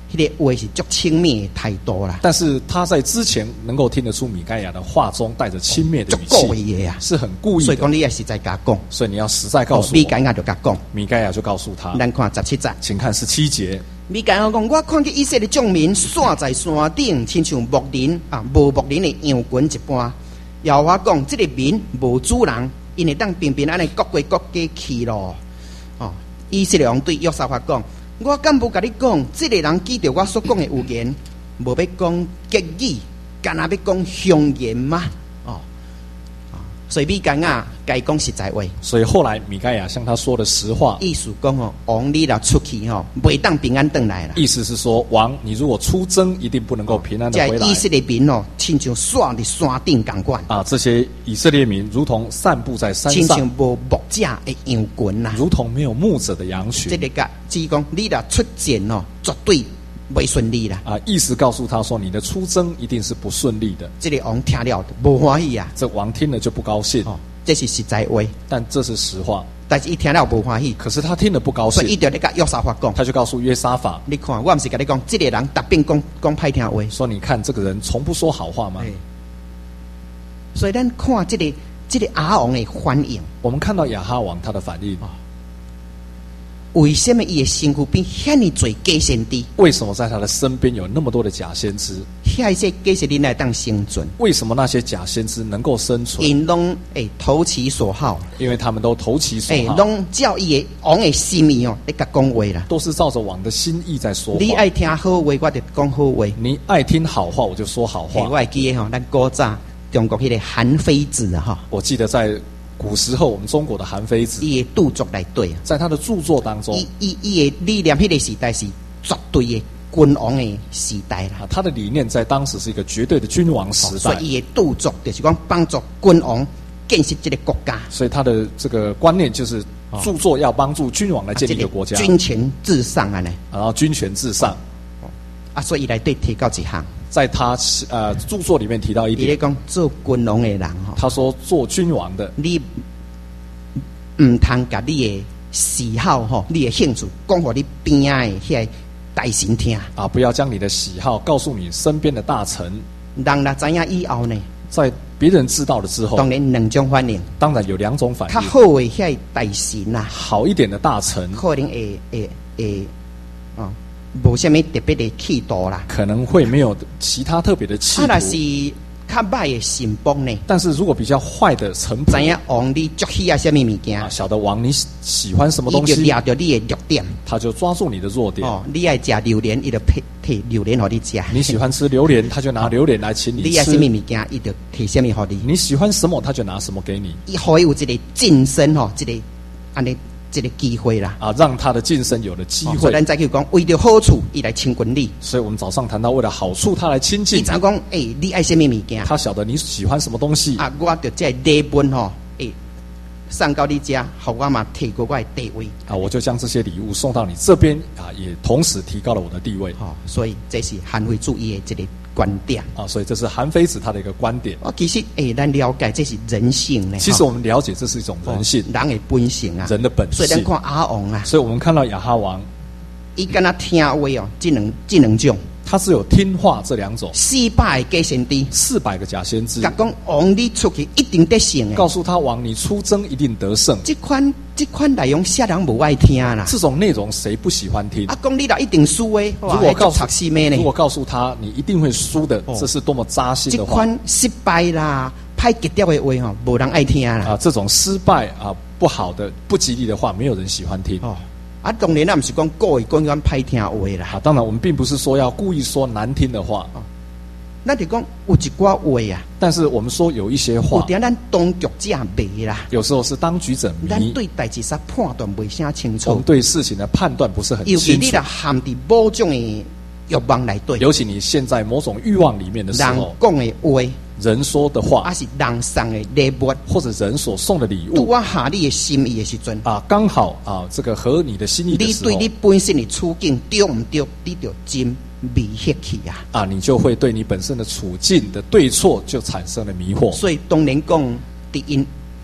迄个话是足轻蔑的态度啦， 但是他在之前能够听得出米该亚的话中带着轻蔑的语足故意的啊， 气，是很故意的。 所以讲你也实在甲讲， 所以你要实在告诉我。 米该亚就甲讲， 米该亚就告诉他。 咱看十七节， 请看十七节。 米该亚讲：我看见以色列众民散在山顶，亲像牧人啊，无牧人的羊群一般。耶和华讲：这个民无主人，因会当平平安尼各归各家去咯。哦，以色列王对约沙法讲：我敢无甲你讲，这个人记着我所讲的预言，无要讲结语，干那要讲凶言吗？哦，所以米该亚该讲实在话。 所以后来米该亚向他说了实话， 意思讲哦，王你若出去吼，袂当平安回来啦。 意思是说，王你如果出征，一定不能够平安的回来。 以色列民哦，亲像散伫山顶共款啊，这些以色列民如同散布在山上， 亲像无牧者的羊群呐， 如同没有牧者的羊群。 这个个只讲你若出战哦，绝对袂顺利啦。 啊，意思告诉他说，你的出征一定是不顺利的。 这个王听了无欢喜啊， 这王听了就不高兴。 哦，这是实在话， 但这是实话。 但是一听了无欢喜， 可是他听了不高兴， 所以伊就咧甲约沙法讲， 他就告诉约沙法： 你看，我毋是甲你讲，这个人特别讲讲歹听话， 说你看这个人从不说好话吗？ 所以咱看这个这个亚王的反应， 我们看到亚哈王他的反应。 为什么伊的身躯边遐尼多假先知？ 为什么在他的身边有那么多的假先知？ 遐些假先知来当生存？ 为什么那些假先知能够生存？ 因拢会投其所好， 因为他们都投其所好， 拢照伊的王的心意哦，咧甲讲话啦， 都是照着王的心意在说话。 你爱听好话，我就讲好话； 你爱听好话，我就说好话。 我还记得吼，咱古早中国迄个韩非子啊，哈， 我记得在古时候，我们中国的韩非子， 伊的著作来对， 在他的著作当中， 伊伊伊的理念，迄个时代是绝对的君王的时代啦。 啊，他的理念在当时是一个绝对的君王时代， 所以伊的著作就是讲帮助君王建设这个国家。 所以他的这个观念就是著作要帮助君王来建立一个国家， 啊这个、君权至上啊呢， 然后君权至上。 哦、啊，所以伊来对提到一项。 在他呃著作里面提到一点， 伊讲做君王的人哈， 他说做君王的， 你唔通甲你的喜好吼，你的兴趣讲互你边仔的遐大臣听啊，不要将你的喜好告诉你身边的大臣。 人若知影以后呢， 在别人知道了之后， 当然两种反应， 当然有两种反应。 较好的遐大臣呐， 好一点的大臣， 可能会会会哦。无什么特别的企图啦， 可能会没有其他特别的企图。 他若是较歹的神帮呢， 但是如果比较坏的臣仆， 知影王你足喜爱什么物件啊，晓得王你喜欢什么东西， 伊就抓着你的弱点， 他就抓住你的弱点。 哦，你爱食榴莲，伊就摕摕榴莲互你食。 你喜欢吃榴莲，他就拿榴莲来请你吃。 你爱什么物件，伊就摕什么互你。 你喜欢什么，他就拿什么给你。 伊互伊有一个晋升吼，一个安尼。这个机会啦， 啊，让他的晋升有了机会。 哦、所以咱再去讲，为了好处，伊来亲近你。 所以我们早上谈到，为了好处，他来亲近。 伊怎讲？哎、欸，你爱什么物件？ 他晓得你喜欢什么东西。 啊，我就这礼品吼，哎、欸，送到你家，互我嘛提高我的地位。 啊，我就将这些礼物送到你这边啊，也同时提高了我的地位。 哦，所以这是韩非主义的这个观点啊，所以这是韩非子他的一个观点。 哦，其实诶，咱了解这是人性呢。 其实我们了解这是一种人性， 哦、人的本性啊， 人的本性。 所以咱看亚王啊， 所以我们看到亚哈王， 伊敢若听话哦，这两这两种， 他只有听话这两种。 四百个假先知， 四百个假先知， 甲讲王你出去一定得胜诶， 告诉他王你出征一定得胜。 这款这款内容啥人无爱听啦？ 这种内容谁不喜欢听？ 啊，讲你啦一定输诶。 如果告诉如果告诉他你一定会输的，哦、这是多么扎心的话。 这款失败啦、歹结掉的话吼，无人爱听啦。 啊，这种失败啊不好的、不吉利的话，没有人喜欢听。 哦。啊，当然咱不是讲故意讲讲歹听话啦。 啊，当然我们并不是说要故意说难听的话。 哦，那就讲有一寡话啊。 但是我们说有一些话， 有点咱当局者迷啦。 有时候是当局者迷。 咱对代志啥判断袂啥清楚。 我们对事情的判断不是很清楚。 尤其你啦陷伫某种的欲望内底。 尤其你现在某种欲望里面的时候。 人讲的话。 人说的话， 还是人送的礼物， 或者人所送的礼物， 我合你的心意的时阵啊，刚好啊，这个合你的心意的时候， 你对你本身的处境对唔对，你就真迷惑去啊！ 啊，你就会对你本身的处境的对错就产生了迷惑。 所以当然讲，伫因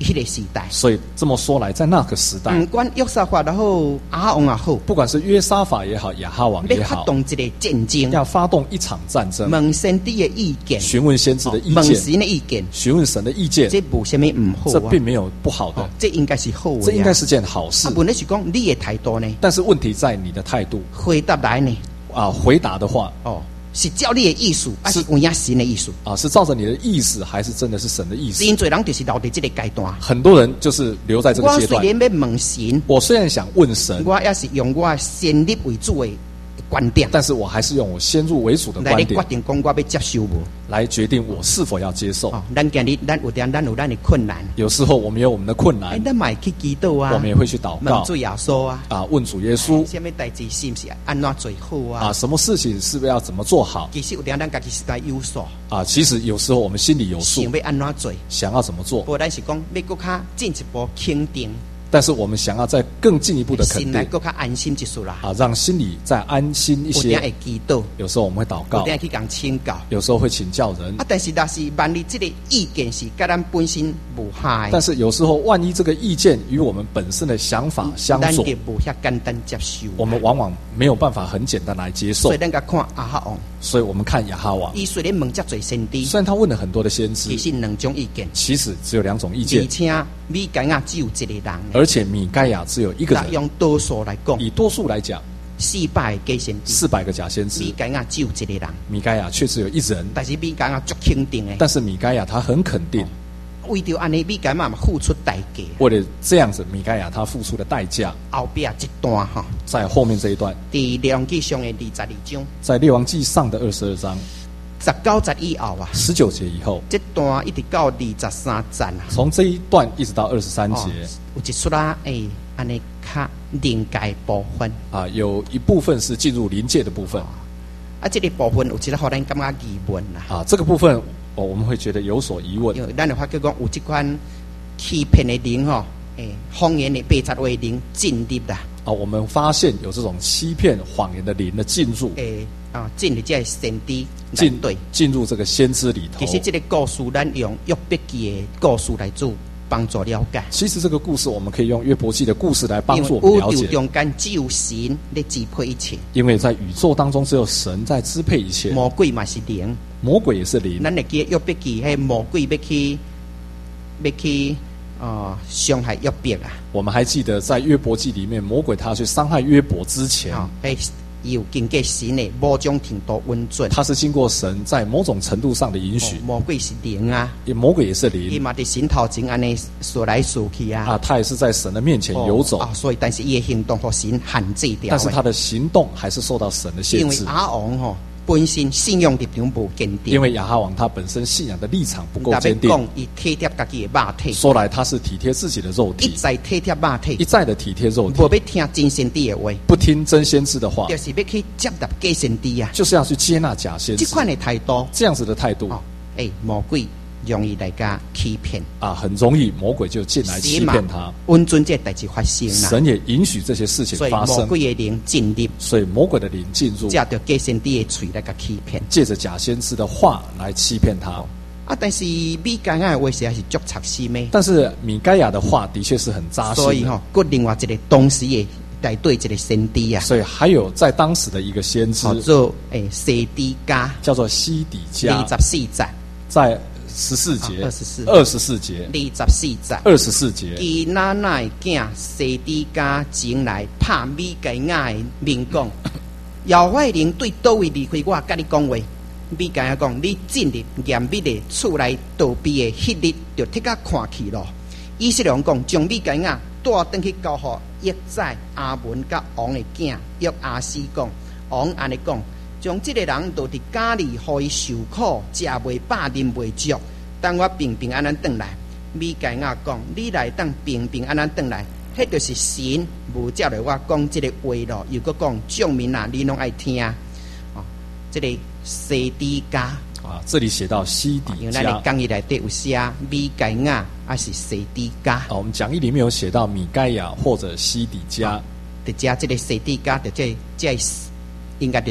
迄个时代。 所以这么说来，在那个时代， 不管约沙法也好，亞哈王也好， 不管是约沙法也好，亚哈王也要發好， 動一個戰爭， 要發動一場戰爭， 問先知嘅意見， 詢問先知的意問見， 神嘅意見， 詢問神的意見， 這無什麼唔好啊， 這並沒有不好的， 哦這應該是好嘅， 這應該是件好事。 啊，問題是講你嘅態度呢？ 但是問題在你的態度回答來呢？ 啊，回答的話， 哦，是照你嘅意思，還是有影神嘅意思？ 啊，是照着你的意思，還是真的是神的意思？ 真多人就是留在這個階段。 很多人就是留在這個階段。 我雖然要問神， 我雖然想問神， 我也是用我先入為主的觀點， 但是我還是用我先入為主的觀點來決定講我要接受無， 來決定我是否要接受。 哦，咱今日咱有點咱有咱的困難， 有時候我們有我們的困難， 哎，咱嘛會去祈禱啊， 我們也會去禱告， 問主耶穌啊， 啊，問主耶穌， 什麼代志是不是安怎做好啊？ 啊，什麼事情是不是要怎麼做好？ 其實有點咱家己是在有數， 啊，其實有時候我們心裡有數， 想要安怎做， 想要怎麼做， 不過咱是講要更加進一步肯定。 但是我們想要再更進一步的肯定， 心來更加安心一絲啦。 啊，讓心裡再安心一些。 有點會祈禱， 有時候我們會禱告， 有點去講請教， 有時候會請教人。 啊，但是若是萬一這個意見是跟咱本身無害， 但是有時候萬一這個意見與我們本身的想法相左， 咱就無遐簡單接受。 我們往往沒有辦法很簡單來接受。 所以咱甲看亞哈王， 所以我們看亞哈王， 伊雖然問遮濟先知， 雖然他問了很多的先知， 其實兩種意見， 其實只有兩種意見， 而且米該亞只有一個人， 而且米該亞只有一個人。 用多數來講， 以多數來講， 四百個假先知， 四百個假先知， 米該亞只有一個人， 米該亞卻只有一人。 但是米該亞足肯定的， 但是米該亞他很肯定， 為着安尼米該亞嘛付出代價， 為了這樣子，米該亞他付出的代價。 後邊一段哈，在後面這一段， 第列王記上的二十二章， 在列王記上的二十二章。 十九節以後啊， 十九節以後， 這段一直到二十三節啊。 從這一段一直到二十三節， 哦、有一出啦，誒，安尼較靈界部分啊，有一部分是進入靈界的部分。 啊，這個部分有一個讓人感覺疑問啦。 啊，這個部分哦，我們會覺得有所疑問。 因為咱就發覺講有這款欺騙的靈吼，誒，謊言的背察為靈進入啦。 啊，我們發現有這種欺騙謊言的靈的進入。 誒。啊，進入這個先知進對進入這個先知裡頭。 其實這個故事，咱用約伯記的故事來做幫助了解。 其實這個故事，我們可以用約伯記的故事來幫助我們了解。 宇宙中間只有神在支配一切。 因為在宇宙當中，只有神在支配一切。 魔鬼嘛是靈， 魔鬼也是靈。 咱會記約伯記，迄魔鬼要去要去啊傷害約伯啊。 我們還記得在約伯記裡面，魔鬼他去傷害約伯之前。 哦有經過神的某種程度允准， 他是經過神在某種程度上的允許。 哦、魔鬼是靈啊， 魔鬼也是靈。 伊嘛在神頭前安尼說來說去啊。 啊，他也是在神的面前遊走。 哦、啊，所以但是伊的行動和神限制掉。 但是他的行動還是受到神的限制。 因為亞哈王吼本身信仰立場不堅定。 因為亞哈王他本身信仰的立場不夠堅定。 講伊體貼家己的肉體。說來他是體貼自己的肉體。 一再體貼肉體。 一再的體貼肉體。 無要聽真先知的話。 不聽真先知的話。 就是要去接納假先知啊。 就是要去接納假先知。 這款的態度。 這樣子的態度。 哦，誒，魔鬼容易大家欺騙啊，很容易魔鬼就進來欺騙他。 允准這代志發生啦。 神也允許這些事情發生。 所以魔鬼的靈進入。 所以魔鬼的靈進入。 借着假先知的嘴來個欺騙。 借着假先知的話來欺騙他。 哦、啊，但是米該亞的話實在是足插心的。 但是米該亞的話的確是很扎心。 所以吼、哦，個另外一個當時的帶隊一個先知啊。 所以還有在當時的一個先知。 叫做誒西底家。 叫做西底家。 二十四節。 在十四節， 二十四， 二十四節， 二十四節， 二十四節。其奶奶囝西底家前來拍米該亞的面講，妖怪靈對倒位離開我，甲你講話。米該亞講，你進入嚴密的厝內躲避的迄日，就貼甲看去咯。以色列講，將米該亞帶轉去交予約宰亞文甲王的囝約阿斯講，王安尼講。將這個人倒佇家裡，互伊受苦，食袂飽，啉袂足。等我平平安安轉來，米該亞講：你來當平平安安轉來，迄就是神無照來我講這個話咯。又閣講眾民啊，你攏愛聽。哦，這個西底家啊，這裡寫到西底家。因為咱的講義內底有寫米該亞，還是西底家。 啊，我們講義裡面有寫到米該亞或者西底家。 的家這個西底家的這這應該就是講。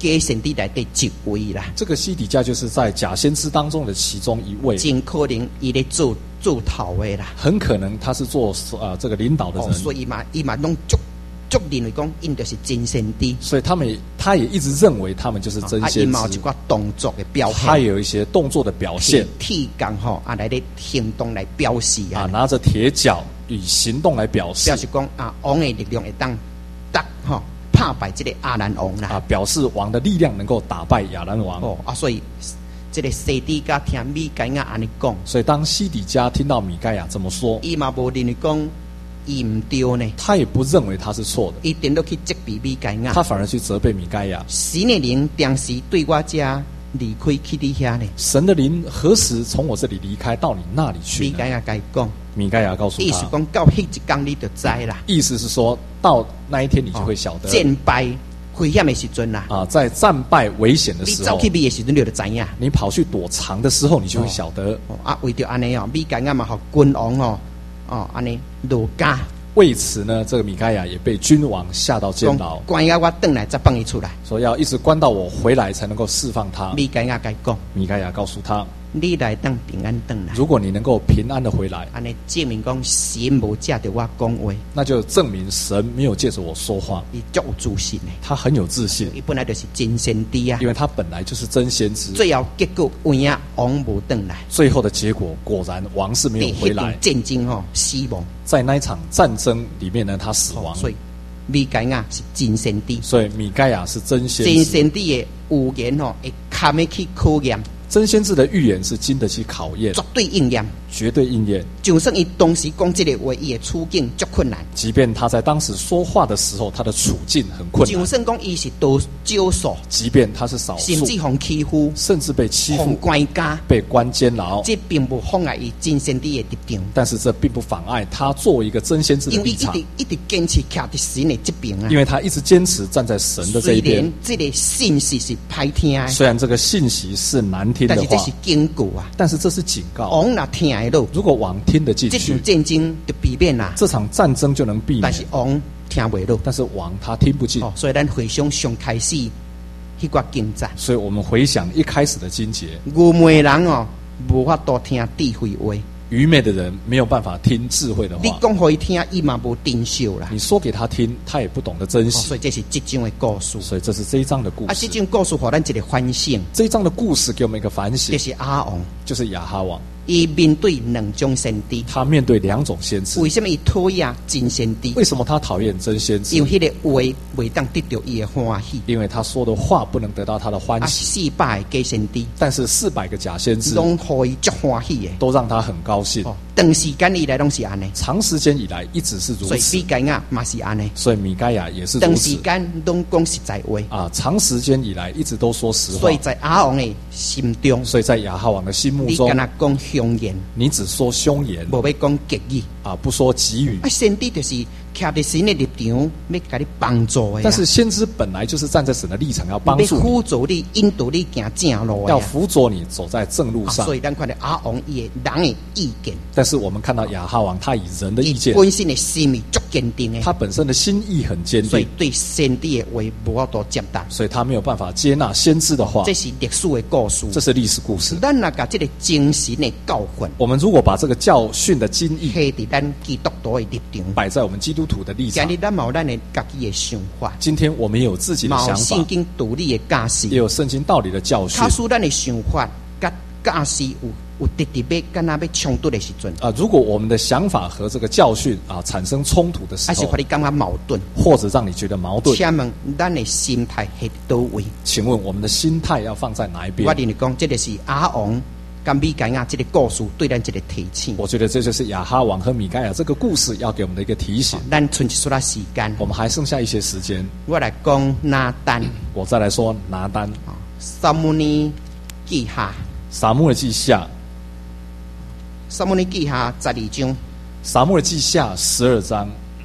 假先知内底一位啦。 这个西底家就是在假先知当中的其中一位， 真可能伊咧做做头的啦。 很可能他是做呃这个领导的人， 哦、所以嘛，伊嘛拢足足认为讲，因就是真先知。 所以他们也他也一直认为他们就是真先知。 啊，伊嘛有一寡动作的表现， 他也有一些动作的表现， 铁杆吼啊来咧行动来表示啊， 啊拿着铁脚以行动来表示， 表示讲啊王的力量会当打吼。打败这个亚兰王啦， 啊，表示王的力量能够打败亚兰王。 哦啊，所以这个西底家听米该亚安尼讲， 所以当西底家听到米该亚这么说， 伊嘛无认为讲伊唔对呢， 他也不认为他是错的， 伊点都去责备米该亚， 他反而去责备米该亚。 神的灵当时对我家离开去你遐呢？ 神的灵何时从我这里离开到你那里去呢？ 米该亚该讲。 米该亚告诉他， 意思讲到迄一天你就知啦。 意思是说到那一天你就会晓得， 哦、战败危险的时阵啦。 啊，在战败危险的时候， 你走去避的时阵你就知影。 你跑去躲藏的时候，你就会晓得。 哦、啊，为着安尼哦，米该亚嘛，互君王哦，哦安尼落家。 为此呢，这个米该亚也被君王下到监牢， 关押我回来再放伊出来， 说要一直关到我回来才能够释放他。 米该亚该讲， 米该亚告诉他。 你来当平安回来， 如果你能够平安的回来， 安尼证明讲神无借着我讲话， 那就证明神没有借着我说话。 伊足有自信的， 他很有自信， 伊本来就是真先知啊， 因为他本来就是真先知。 最后结果有影王无回来， 最后的结果果然王是没有回来， 战争吼死亡， 在那一场战争里面呢，他死亡。 所以米该亚是真先知， 所以米该亚是真先知， 真先知的预言吼会堪得去考验。 真先知的预言是经得起考验， 绝对应验， 绝对应验。 就算伊当时讲这个话，伊的处境足困难。 即便他在当时说话的时候，他的处境很困难。 就算讲伊是多少数， 即便他是少数， 甚至被欺负， 甚至被欺负、 关家、 被关监牢， 这并不妨碍伊真先知的立场。 但是这并不妨碍他作为一个真先知的立场， 因为一直一直坚持徛在神的这边啊。 因为他一直坚持站在神的这一边。 虽然这个信息是歹听的， 虽然这个信息是难听的话， 但是这是警告啊。 但是这是警告。 王若听得到， 如果王听得进去， 这场战争就避免啦。 这场战争就能避免。 但是王听不到， 但是王他听不进。 哦，所以咱回想上开始迄个经节， 所以我们回想一开始的经节， 愚昧人哦，无法度听智慧话。 愚昧的人没有办法听智慧的话。 你讲给伊听，伊嘛无珍惜啦。 你说给他听，他也不懂得珍惜。 哦、所以这是这章的故事。 所以这是这一章的故事。 啊，这章故事给咱一个反省。 这一章的故事给我们一个反省。 就是亚哈王， 就是亚哈王。 伊面对两种先知， 他面对两种先知。 为什么伊讨厌真先知？ 为什么他讨厌真先知？ 因为迄个话未当得到伊的欢喜。 因为他说的话不能得到他的欢喜。 啊，四百个假先知， 但是四百个假先知拢互伊足欢喜的， 都让他很高兴。 哦，长时间以来拢是安尼， 长时间以来一直是如此。 所以米该亚嘛是安尼， 所以米该亚也是如此。 长时间拢讲实在话啊，长时间以来一直都说实话。 所以在亚哈王的心中， 所以在亚哈王的心目中， 你跟他讲凶言， 你只说凶言， 无要讲吉语啊，不说吉语。 啊，先知就是徛在神的立场，要给你帮助的。 但是先知本来就是站在神的立场，要帮助你， 辅助你、引导你行正路的， 要辅佐你走在正路上。 啊、所以咱看到亚哈王伊的人的意见， 但是我们看到亚哈王他以人的意见， 本身的心意足坚定的， 他本身的心意很坚定， 所以对先知的话无法度接纳， 所以他没有办法接纳先知的话。 这是历史的故事， 这是历史故事。 咱若把这个精神的教训， 我们如果把这个教训的精义配在咱基督徒的立场， 摆在我们基督徒的立场， 今日咱有咱的家己的想法， 今天我们也有自己的想法， 圣经道理的教示， 也有圣经道理的教训。 假使咱的想法甲教示有有直直要跟那要冲突的时阵啊，如果我们的想法和这个教训啊产生冲突的时候， 还是让你感觉矛盾， 或者让你觉得矛盾， 请问咱的心态在倒位？ 请问我们的心态要放在哪一边？ 我跟你讲，这个是亚哈王跟米该亚这个故事对咱这个提醒。 我觉得这就是亚哈王和米该亚这个故事要给我们的一个提醒。 咱剩一撮时间， 我们还剩下一些时间， 我来讲拿单， 我再来说拿单。 撒母耳记下， 撒母耳记下， 撒母耳记下十二章， 撒母耳记下十二章，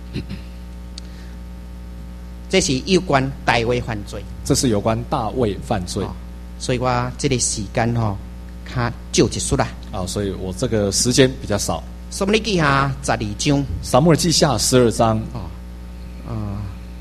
这是有关大卫犯罪， 这是有关大卫犯罪， 哦、所以我这个时间哈、哦，较少一束啦。 啊，所以我这个时间比较少。 撒母耳记下十二章， 撒母耳记下十二章， 哦，啊、呃，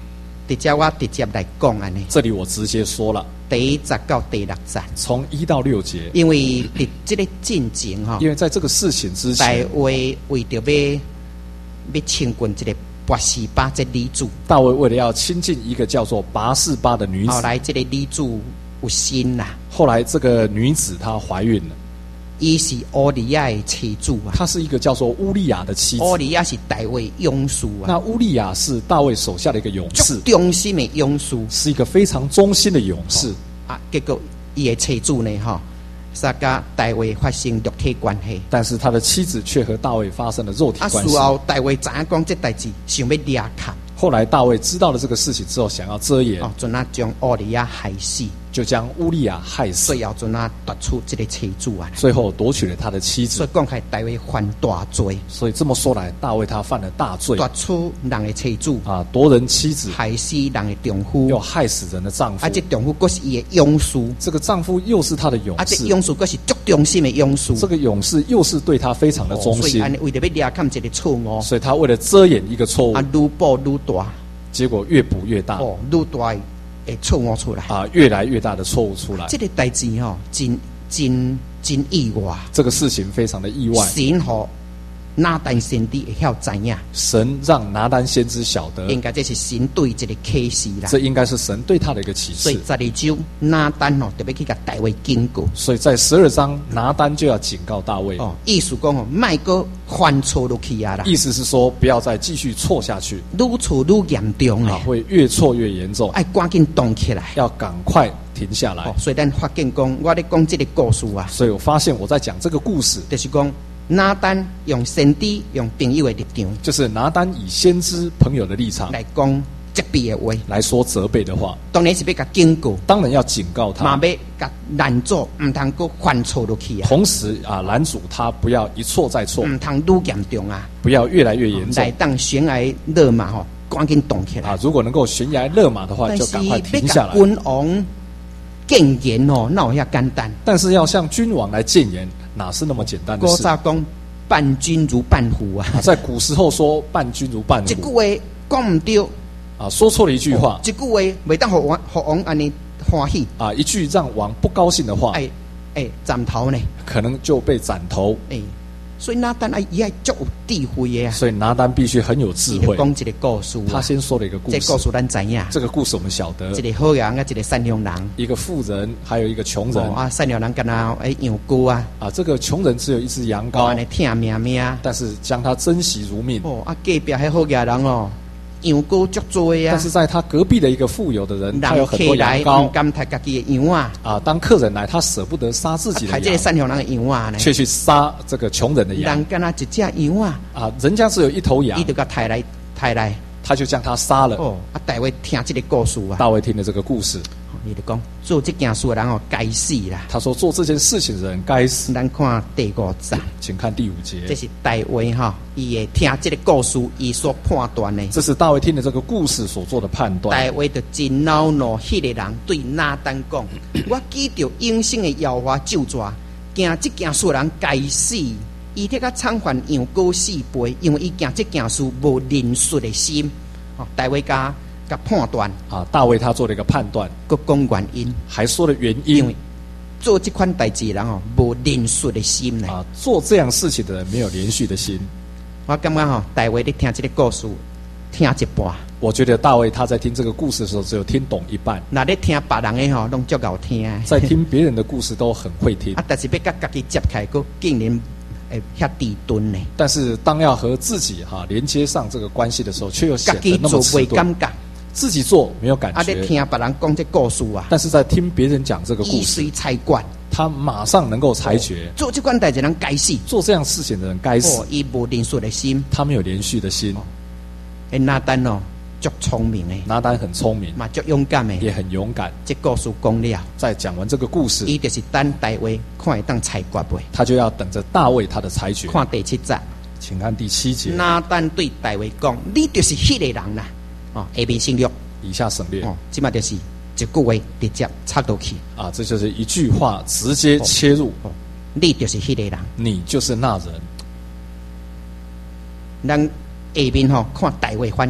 直接我直接来讲安尼， 这里我直接说了， 第一节到第六节， 从一到六节， 因为伫这个进程哈， 因为在这个事情之大前， 卫为着要要亲近这个拔示巴这女主， 大卫为了要亲近一个叫做拔示巴的女子， 后来这个女主有心啦， 后来这个女子她怀孕了， 伊是乌利亚的妻子啊， 她是一个叫做乌利亚的妻子。 乌利亚是大卫勇士啊， 那乌利亚是大卫手下的一个勇士， 足忠心的勇士是一个非常忠心的勇士。 啊，结果伊的妻子呢，哈，萨甲大卫发生肉体关系， 但是他的妻子却和大卫发生了肉体啊， 关系。 事后大卫知影讲这代志，想要掠砍， 后来大卫知道了这个事情之后，想要遮掩， 哦，准啊将乌利亚害死， 就将乌利亚害死， 最后准啊夺出这个妻子啊， 最后夺取了他的妻子。 所以讲起大卫犯大罪， 所以这么说来，大卫他犯了大罪夺出人的妻子， 啊，夺人妻子， 害死人的丈夫， 又害死人的丈夫。 啊，这丈夫佫是伊的勇士， 这个丈夫又是他的勇啊，这士， 勇士佫是足忠心的勇士， 这个勇士又是对他非常的忠心， 所以安尼为着要掠砍这个错误， 所以他为了遮掩一个错误， 啊，愈补愈大， 结果越补越大， 哦，愈大会错误出来， 啊，越来越大的错误出来。 这个代志吼，真真真意外， 这个事情非常的意外。 神和拿但先知会晓知影， 神让拿单先知晓得， 应该这是神对这个启示啦。 这应该是神对他的一个启示。 所以十二章拿但吼特别去甲大卫警告， 所以在十二章拿单就要警告大卫， 哦，意思讲吼，莫个犯错落去啊啦， 意思是说不要再继续错下去， 愈错愈严重啊， 咧， 会越错越严重， 爱赶紧动起来。 要赶快停下来。 哦，所以咱发现讲，我咧讲这个故事啊， 所以我发现我在讲这个故事， 就是讲拿但用先知用朋友的立场就是拿单以先知朋友的立场来讲责备的话， 来说责备的话， 当然是要甲警告， 当然要警告他， 嘛要甲拦阻，毋通搁犯错落去啊， 同时啊拦阻他不要一错再错， 毋通愈严重啊， 不要越来越严重来。当悬崖勒马吼，赶紧动起来。 啊，如果能够悬崖勒马的话， 但就是赶快停下来。 君王谏言哦，哪有遐简单？ 但是要向君王来谏言，哪是那么简单的古事？ 早讲伴君如伴虎啊， 啊，在古时候说伴君如伴虎， 这句话讲唔对， 啊，说错了一句话， 这句话袂当互王互王安尼欢喜， 啊，一句让王不高兴的话， 哎哎斩头呢， 可能就被斩头。 哎，所以拿但啊，伊爱足有智慧的啊， 所以拿单必须很有智慧。 讲一个故事啊， 他先说了一个故事， 这故事咱知影， 这个故事我们晓得， 一个好人啊，一个善良人， 一个富人还有一个穷人， 哦啊，善良人干那哎羊羔啊， 啊，这个穷人只有一只羊羔， 哦安尼疼命命， 但是将他珍惜如命。 哦啊，隔壁迄好家人哦，羊羔足多啊但，是在他隔壁的一个富有的人，他有人很多客来羊羔唔甘杀家己的羊啊， 啊，当客人来，他舍不得杀自己的害这个羊， 善良人的羊啊呢， 却去杀这个穷人的羊人干那一只羊啊， 啊，人家只有一头羊伊，就甲抬来抬来， 他就将他杀了。 哦，啊，大卫听这个故事啊， 大卫听了这个故事， 伊就讲做这件事的人哦，该死啦。 他说做这件事情的人该死。 咱看第五章， 请看第五节， 这是大卫哈，伊会听这个故事，伊所判断的。 这是大卫听了这个故事所做的判断。 大卫就真恼怒，迄个人对拿但讲：我记着永生的耶和华咒詛，行这件事的人该死。伊这个偿还羊羔四倍，因为伊行这件事无仁恕的心。哦，大卫甲甲判断， 啊，大卫他做了一个判断， 佮讲原因， 还说了原因因为做这款代志的人哦，无仁恕的心呢。 啊，做这样事情的人没有连续的心。 我感觉吼，大卫咧听这个故事，听一半。 我觉得大卫他在听这个故事的时候，只有听懂一半， 那咧听别人的吼，拢足够听的。 在听别人的故事都很会听啊，，但是要甲家己接开，佮竟然诶遐低钝呢， 但是当要和自己哈、啊、连接上这个关系的时候，却又家显得那己做袂么迟钝。 感觉。 自己做没有感啊，咧觉， 听别人讲这故事啊， 但是在听别人讲这个故意事， 随裁决， 他马上能够裁决。 做这款代志人该死， 做这样事情的人该死哦，，伊无仁恕的心。 他没有连续的心。 诶，拿但哦，足聪明诶， 拿单很聪明， 嘛足勇敢也诶。 很勇敢。 这故事讲了， 在讲完这个故事， 伊就是等大卫看会当裁决袂。 他就要等着大卫他的裁决。 看第七节， 请看第七节， 拿但对大卫讲：“你就是迄个人啦。”哦，下面省略。 以下省略哦，即嘛就是一句话直接插落去。 啊，这就是一句话直接切入， 哦，你就是迄个人。 你就是那人。 咱下面吼看大卫反应， 我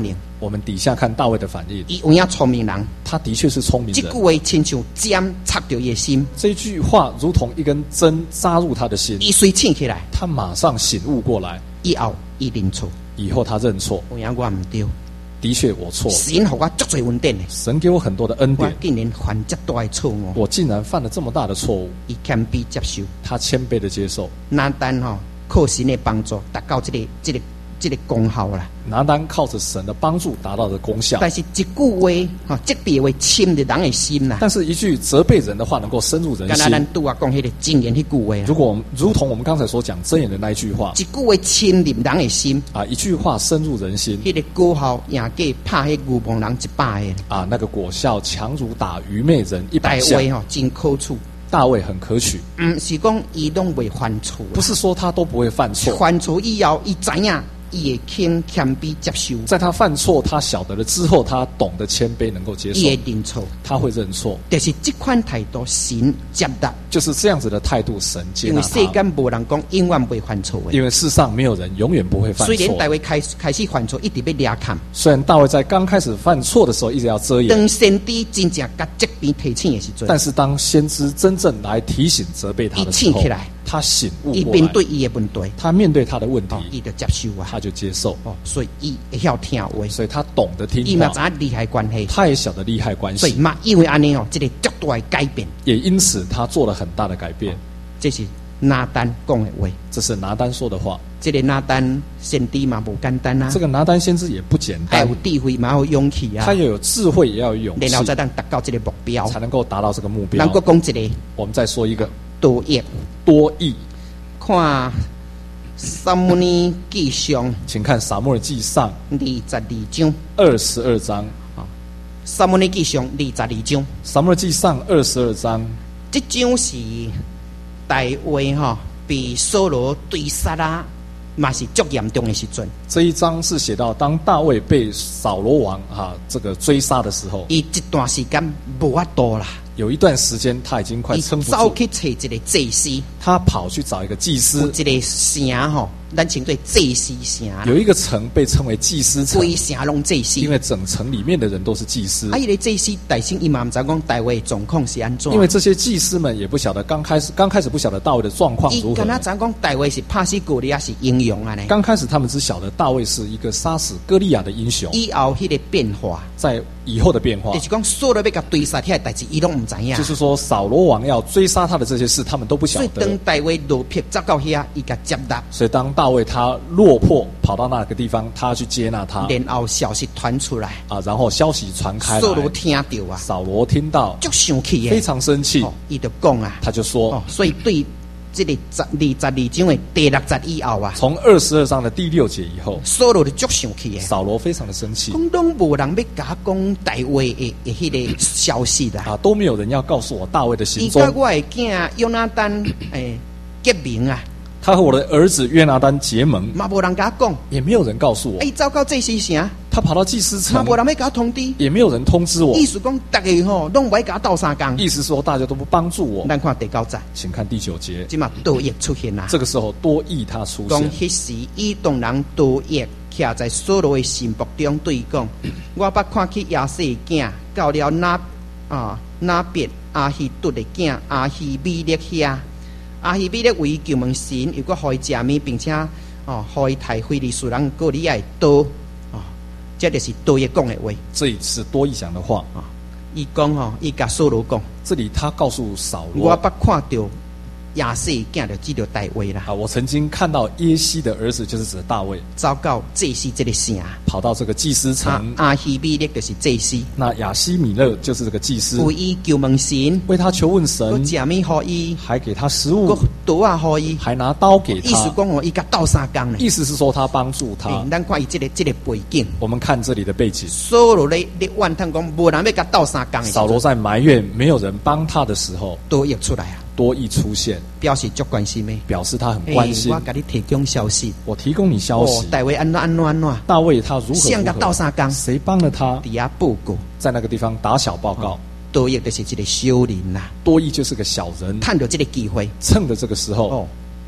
我们底下看大卫的反应， 伊有影聪明人， 他的确是聪明人。 这句话亲像针插到伊的心， 这句话如同一根针扎入他的心， 伊随醒起来， 他马上醒悟过来， 以后伊认错， 以后他认错， 有影我唔对， 的确我错了， 神给我足多恩典的， 神给我很多的恩我典， 竟然犯这大的错误， 我竟然犯了这么大的错误。 伊谦卑接受， 他谦卑的接受， 拿单吼靠神的帮助达到这个这个这个功效啦。 拿单靠着神的帮助达到的功效。 但是一句话吼，责备话深入人的心啦。 但是一句责备人的话能够深入人刚才心。 咱拄啊讲迄个箴言迄句话啊， 如果我们如同我们刚才所讲箴言的那一句话一句话深入人的心啊，一句话深入人心， 迄、那个果效赢过拍迄牛棚人一百个啊，那个果效强如打愚昧人一百下。 大卫吼真可取， 大卫很可取， 唔是讲伊拢袂犯错， 不是说他都不会犯错， 犯错以后伊知影。伊会谦谦卑接受， 在他犯错，他晓得了之后，他懂得谦卑，能够接受。 伊会认错， 他会认错。 但是这款态度，神接纳， 就是这样子的态度，神接纳他。 因为世间无人讲永远袂犯错的， 因为世上没有人永远不会犯错。 虽然大卫开始开始犯错，一直要抓砍。 虽然大卫在刚开始犯错的时候，一直要遮掩。 当先知真正甲这边提醒的时阵， 但是当先知真正来提醒、责备他的时候，他醒悟过来， 伊面对伊的问题， 他面对他的问题， 伊、哦、就接受啊， 他就接受。 哦，所以伊会晓听话， 所以他懂得听话， 伊嘛知利害关系， 他也晓得利害关系。 所以嘛，因为安尼哦，这个极大的改变， 也因此他做了很大的改变。哦、 这是拿单讲的话， 这是拿单说的话。 这个拿单先知嘛不简单啊， 这个拿单先知也不简单， 还有智慧嘛，有勇气啊， 他也有智慧，也要有勇气， 然后再当达到这个目标， 才能够达到这个目标。 能够讲一个， 我们再说一个多益， 多益。 看撒母耳记上， 请看撒母耳记上二十二章， 二十二章啊。撒母耳记上二十二章， 撒母耳记上二十二章， 这章是大卫哈被扫罗追杀啦，嘛是足严重的时阵。 这一章是写到当大卫被扫罗王啊这个追杀的时候， 伊一段时间无法度啦。 有一段时间他已经快撑不住， 走去找一个祭司， 他跑去找一个祭司， 一个城吼，咱称作祭司城。 有一个城被称为祭司城， 规城拢祭司， 因为整城里面的人都是祭司。 啊，伊个祭司大声伊嘛唔知讲大卫状况是安怎， 因为这些祭司们也不晓得刚开始，刚开始不晓得大卫的状况如何。 伊敢若知讲大卫是拍死哥利亚是英雄啊呢？ 刚开始他们只晓得大卫是一个杀死歌利亚的英雄。 以后迄个变化， 在以后的变化， 就是讲扫罗要甲追杀遐代志，伊拢唔知影。 就是说扫罗王要追杀他的这些事，他们都不晓得。 所以当大卫落魄走到遐，伊甲接纳。 所以当大卫他落魄跑到那个地方，他去接纳他。 然后消息传出来啊，然后消息传开来， 扫罗听到啊， 扫罗听到， 就生气， 非常生气。 伊、哦、就讲啊， 他就说， 哦、所以对。这个十二十二章的第六节以后啊， 从二十二章的第六节以后， 扫罗就足生气的。 扫罗非常的生气， 讲拢无人要甲讲大卫的的迄个消息啦， 啊，都没有人要告诉我大卫的行踪。 伊甲我的囝约拿单诶结盟啊， 他和我的儿子约拿单结盟， 嘛无人甲讲， 也没有人告诉我。 伊走到祭司城， 他跑到祭司城， 嘛无人要甲通知， 也没有人通知我。 意思讲，大家吼拢袂甲斗相共。 意思说大家都不帮助我。 咱看第九节， 请看第九节， 即嘛多益出现啦。 这个时候多益他出现。 讲迄时以东人多益徛在扫罗的心目中对讲，我捌看去亚瑟的囝到了那啊那别阿希杜的囝阿希米勒遐。阿希米勒为求问神，又搁互伊食面，并且哦，互伊抬非利士人哥利亚的刀哦，这就是多益讲的话。 这也是多益讲的话啊。 伊讲吼，伊甲扫罗讲， 这里他告诉扫罗， 我捌看到亚瑟的囝就记着大卫啦。 啊，我曾经看到耶西的儿子，就是指大卫， 走到祭司这个城， 跑到这个祭司城。 啊、阿希米勒就是祭司， 那亚希米勒就是这个祭司， 为伊求问神， 为他求问神， 佮食面互伊， 还给他食物， 刀啊互伊， 还拿刀给他。 意思讲哦，伊甲斗相共呢。 意思是说他帮助他。 欸、咱看伊这个这个背景， 我们看这里的背景。 扫罗咧咧怨叹讲，无人要甲斗相共。 扫罗在埋怨没有人帮他的时候， 多益出来啊。 多益出现， 表示足关心的， 表示他很关心。 欸、我给你提供消息， 我提供你消息。 哦、大卫安怎安怎安怎？ 大卫他如何如何？ 谁甲斗相共？ 谁帮了他？ 底下报告， 在那个地方打小报告。哦、 多益就是一个小人啦， 多益就是个小人， 趁着这个机会， 趁着这个时候，哦，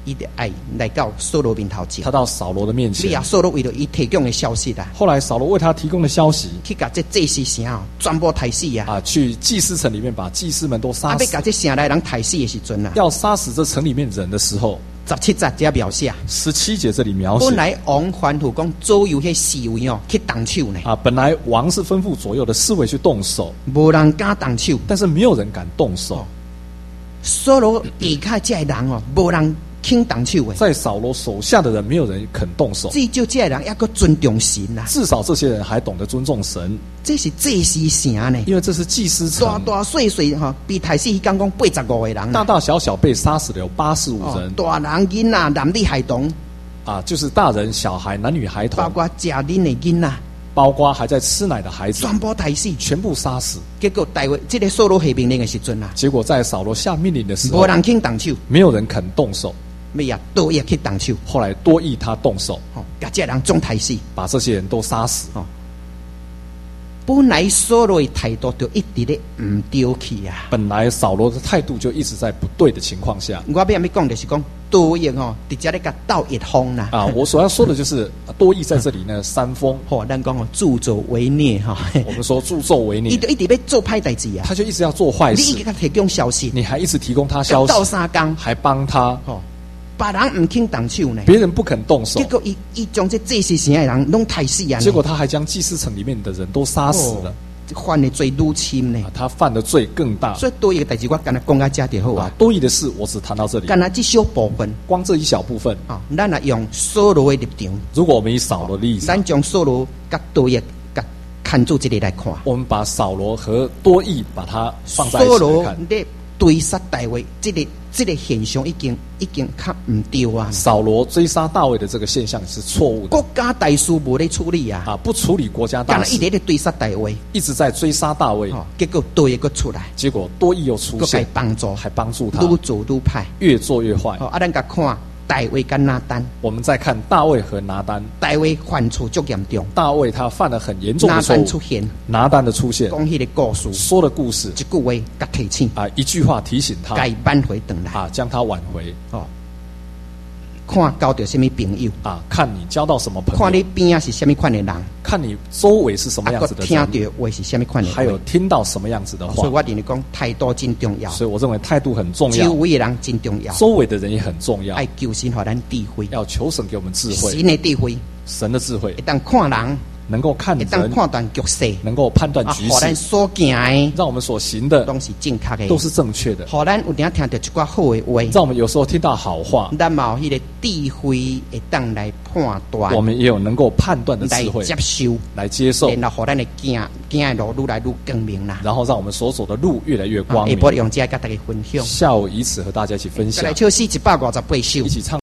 伊就爱来到扫罗面头前。 他到扫罗的面你前啊，，扫罗为了伊提供的消息啊， 后来扫罗为他提供的消息去甲这祭司城哦，全部抬死啊！ 啊，去祭司城里面把祭司们都啊， 杀死要甲。这城内人抬死的时阵啊， 要杀死这城里面人的时候， 十七节这描写， 十七节这里描写本来王吩咐讲左右迄侍卫哦去动手呢， 啊，本来王是吩咐左右的侍卫去动手， 无人敢动手。 但是没有人敢动手。 扫罗下骹这个人哦，无人肯动手的。 在扫罗手下的人，没有人肯动手。 至少这个人抑个尊重神啊， 至少这些人还懂得尊重神， 这是祭司城呢。 因为这是祭司城， 大大细细哈，被抬死迄讲讲八十五个人啊， 大大小小被杀死的有八十五人、 哦大人囡仔、男女孩童， 啊，就是大人、小孩、男女孩童， 包括食恁的囡仔， 包括还在吃奶的孩子， 全部抬死。 全部杀死。 结果大卫这个扫罗下命令的时阵啊， 结果在扫罗下命令的时候， 无人肯动手， 没有人肯动手。 咩呀，都也去动手， 后来多益他动手， 吼，甲这个人总抬死。 把这些人都杀死。 哦，本来扫罗的态度就一直咧唔对去啊。 本来扫罗的态度就一直在不对的情况下。 我要要讲就是讲，多益吼，直接咧甲斗一方啦。 啊，我所要说的就是多益在这里呢煽风。 吼，咱讲哦，助纣为虐哈。 我们说助纣为虐， 伊就一直要做歹代志啊。 他就一直要做坏事你一直。甲提供消息， 你还一直提供他消息， 斗三工， 还帮他， 吼，别人唔肯动手呢。 别人不肯动手结，果伊伊将这祭司城的人拢抬死啊。 结果他还将祭司城里面的人都杀死了。 犯的罪愈深呢啊，，他犯的罪更大。 所以多一个代志，我跟他讲到这就好啊啊。， 多益的事我只谈到这里， 干那这小部分光这一小部分。 啊，咱来用扫罗的立场， 如果我们以扫罗的例子， 咱将扫罗甲多益甲看做一个来看。 我们把扫罗和多益把它放在一扫罗起来看。 咧追杀大卫，这个这个现象已经已经较唔对啊。 扫罗追杀大卫的这个现象是错误的国家大事无咧处理啊， 啊，不处理国家干大事， 那一直咧追杀大卫， 一直在追杀大卫， 哦，结果多益个出来， 结果多益又出个该现， 帮助， 还帮助他愈做愈歹。 越做越坏。 哦，啊，咱甲看大卫跟拿单， 我们再看大卫和拿单， 大卫犯错足严重， 大卫他犯了很严重拿的错误单出，现， 拿单的出现讲迄个故事， 说的故事一句话甲提醒， 啊，一句话提醒他该挽回回来。 啊，将他挽回哦，看交到什么朋友， 啊，看你交到什么朋友， 看你边啊是什么款的人， 看你周围是什么样子的啊，听人， 到话是什么款的话， 还有听到什么样子的话所以。我认为讲态度真重要， 所以我认为态度很重周要， 围的人真重要， 周围的人也很重要， 爱求神给咱智慧， 要求神给我们智慧， 神的智慧， 神的智慧会当看人， 能够看会当人， 判断局势， 能够判断啊， 局互咱势， 所行的让我们所行的拢是正确的， 都是正确的， 互咱有点听到一寡好的话， 让我们有时候听到好话， 咱嘛有迄个智慧会当来判断， 我们也有能够判断的来智慧接受， 来接受， 然后互咱的行行的路愈来愈光明啦。 然后让我们所走的路越来越光明。 下晡用这甲大家分享， 下午以此和大家一起分享再来，唱诗一百五十八首一。起唱。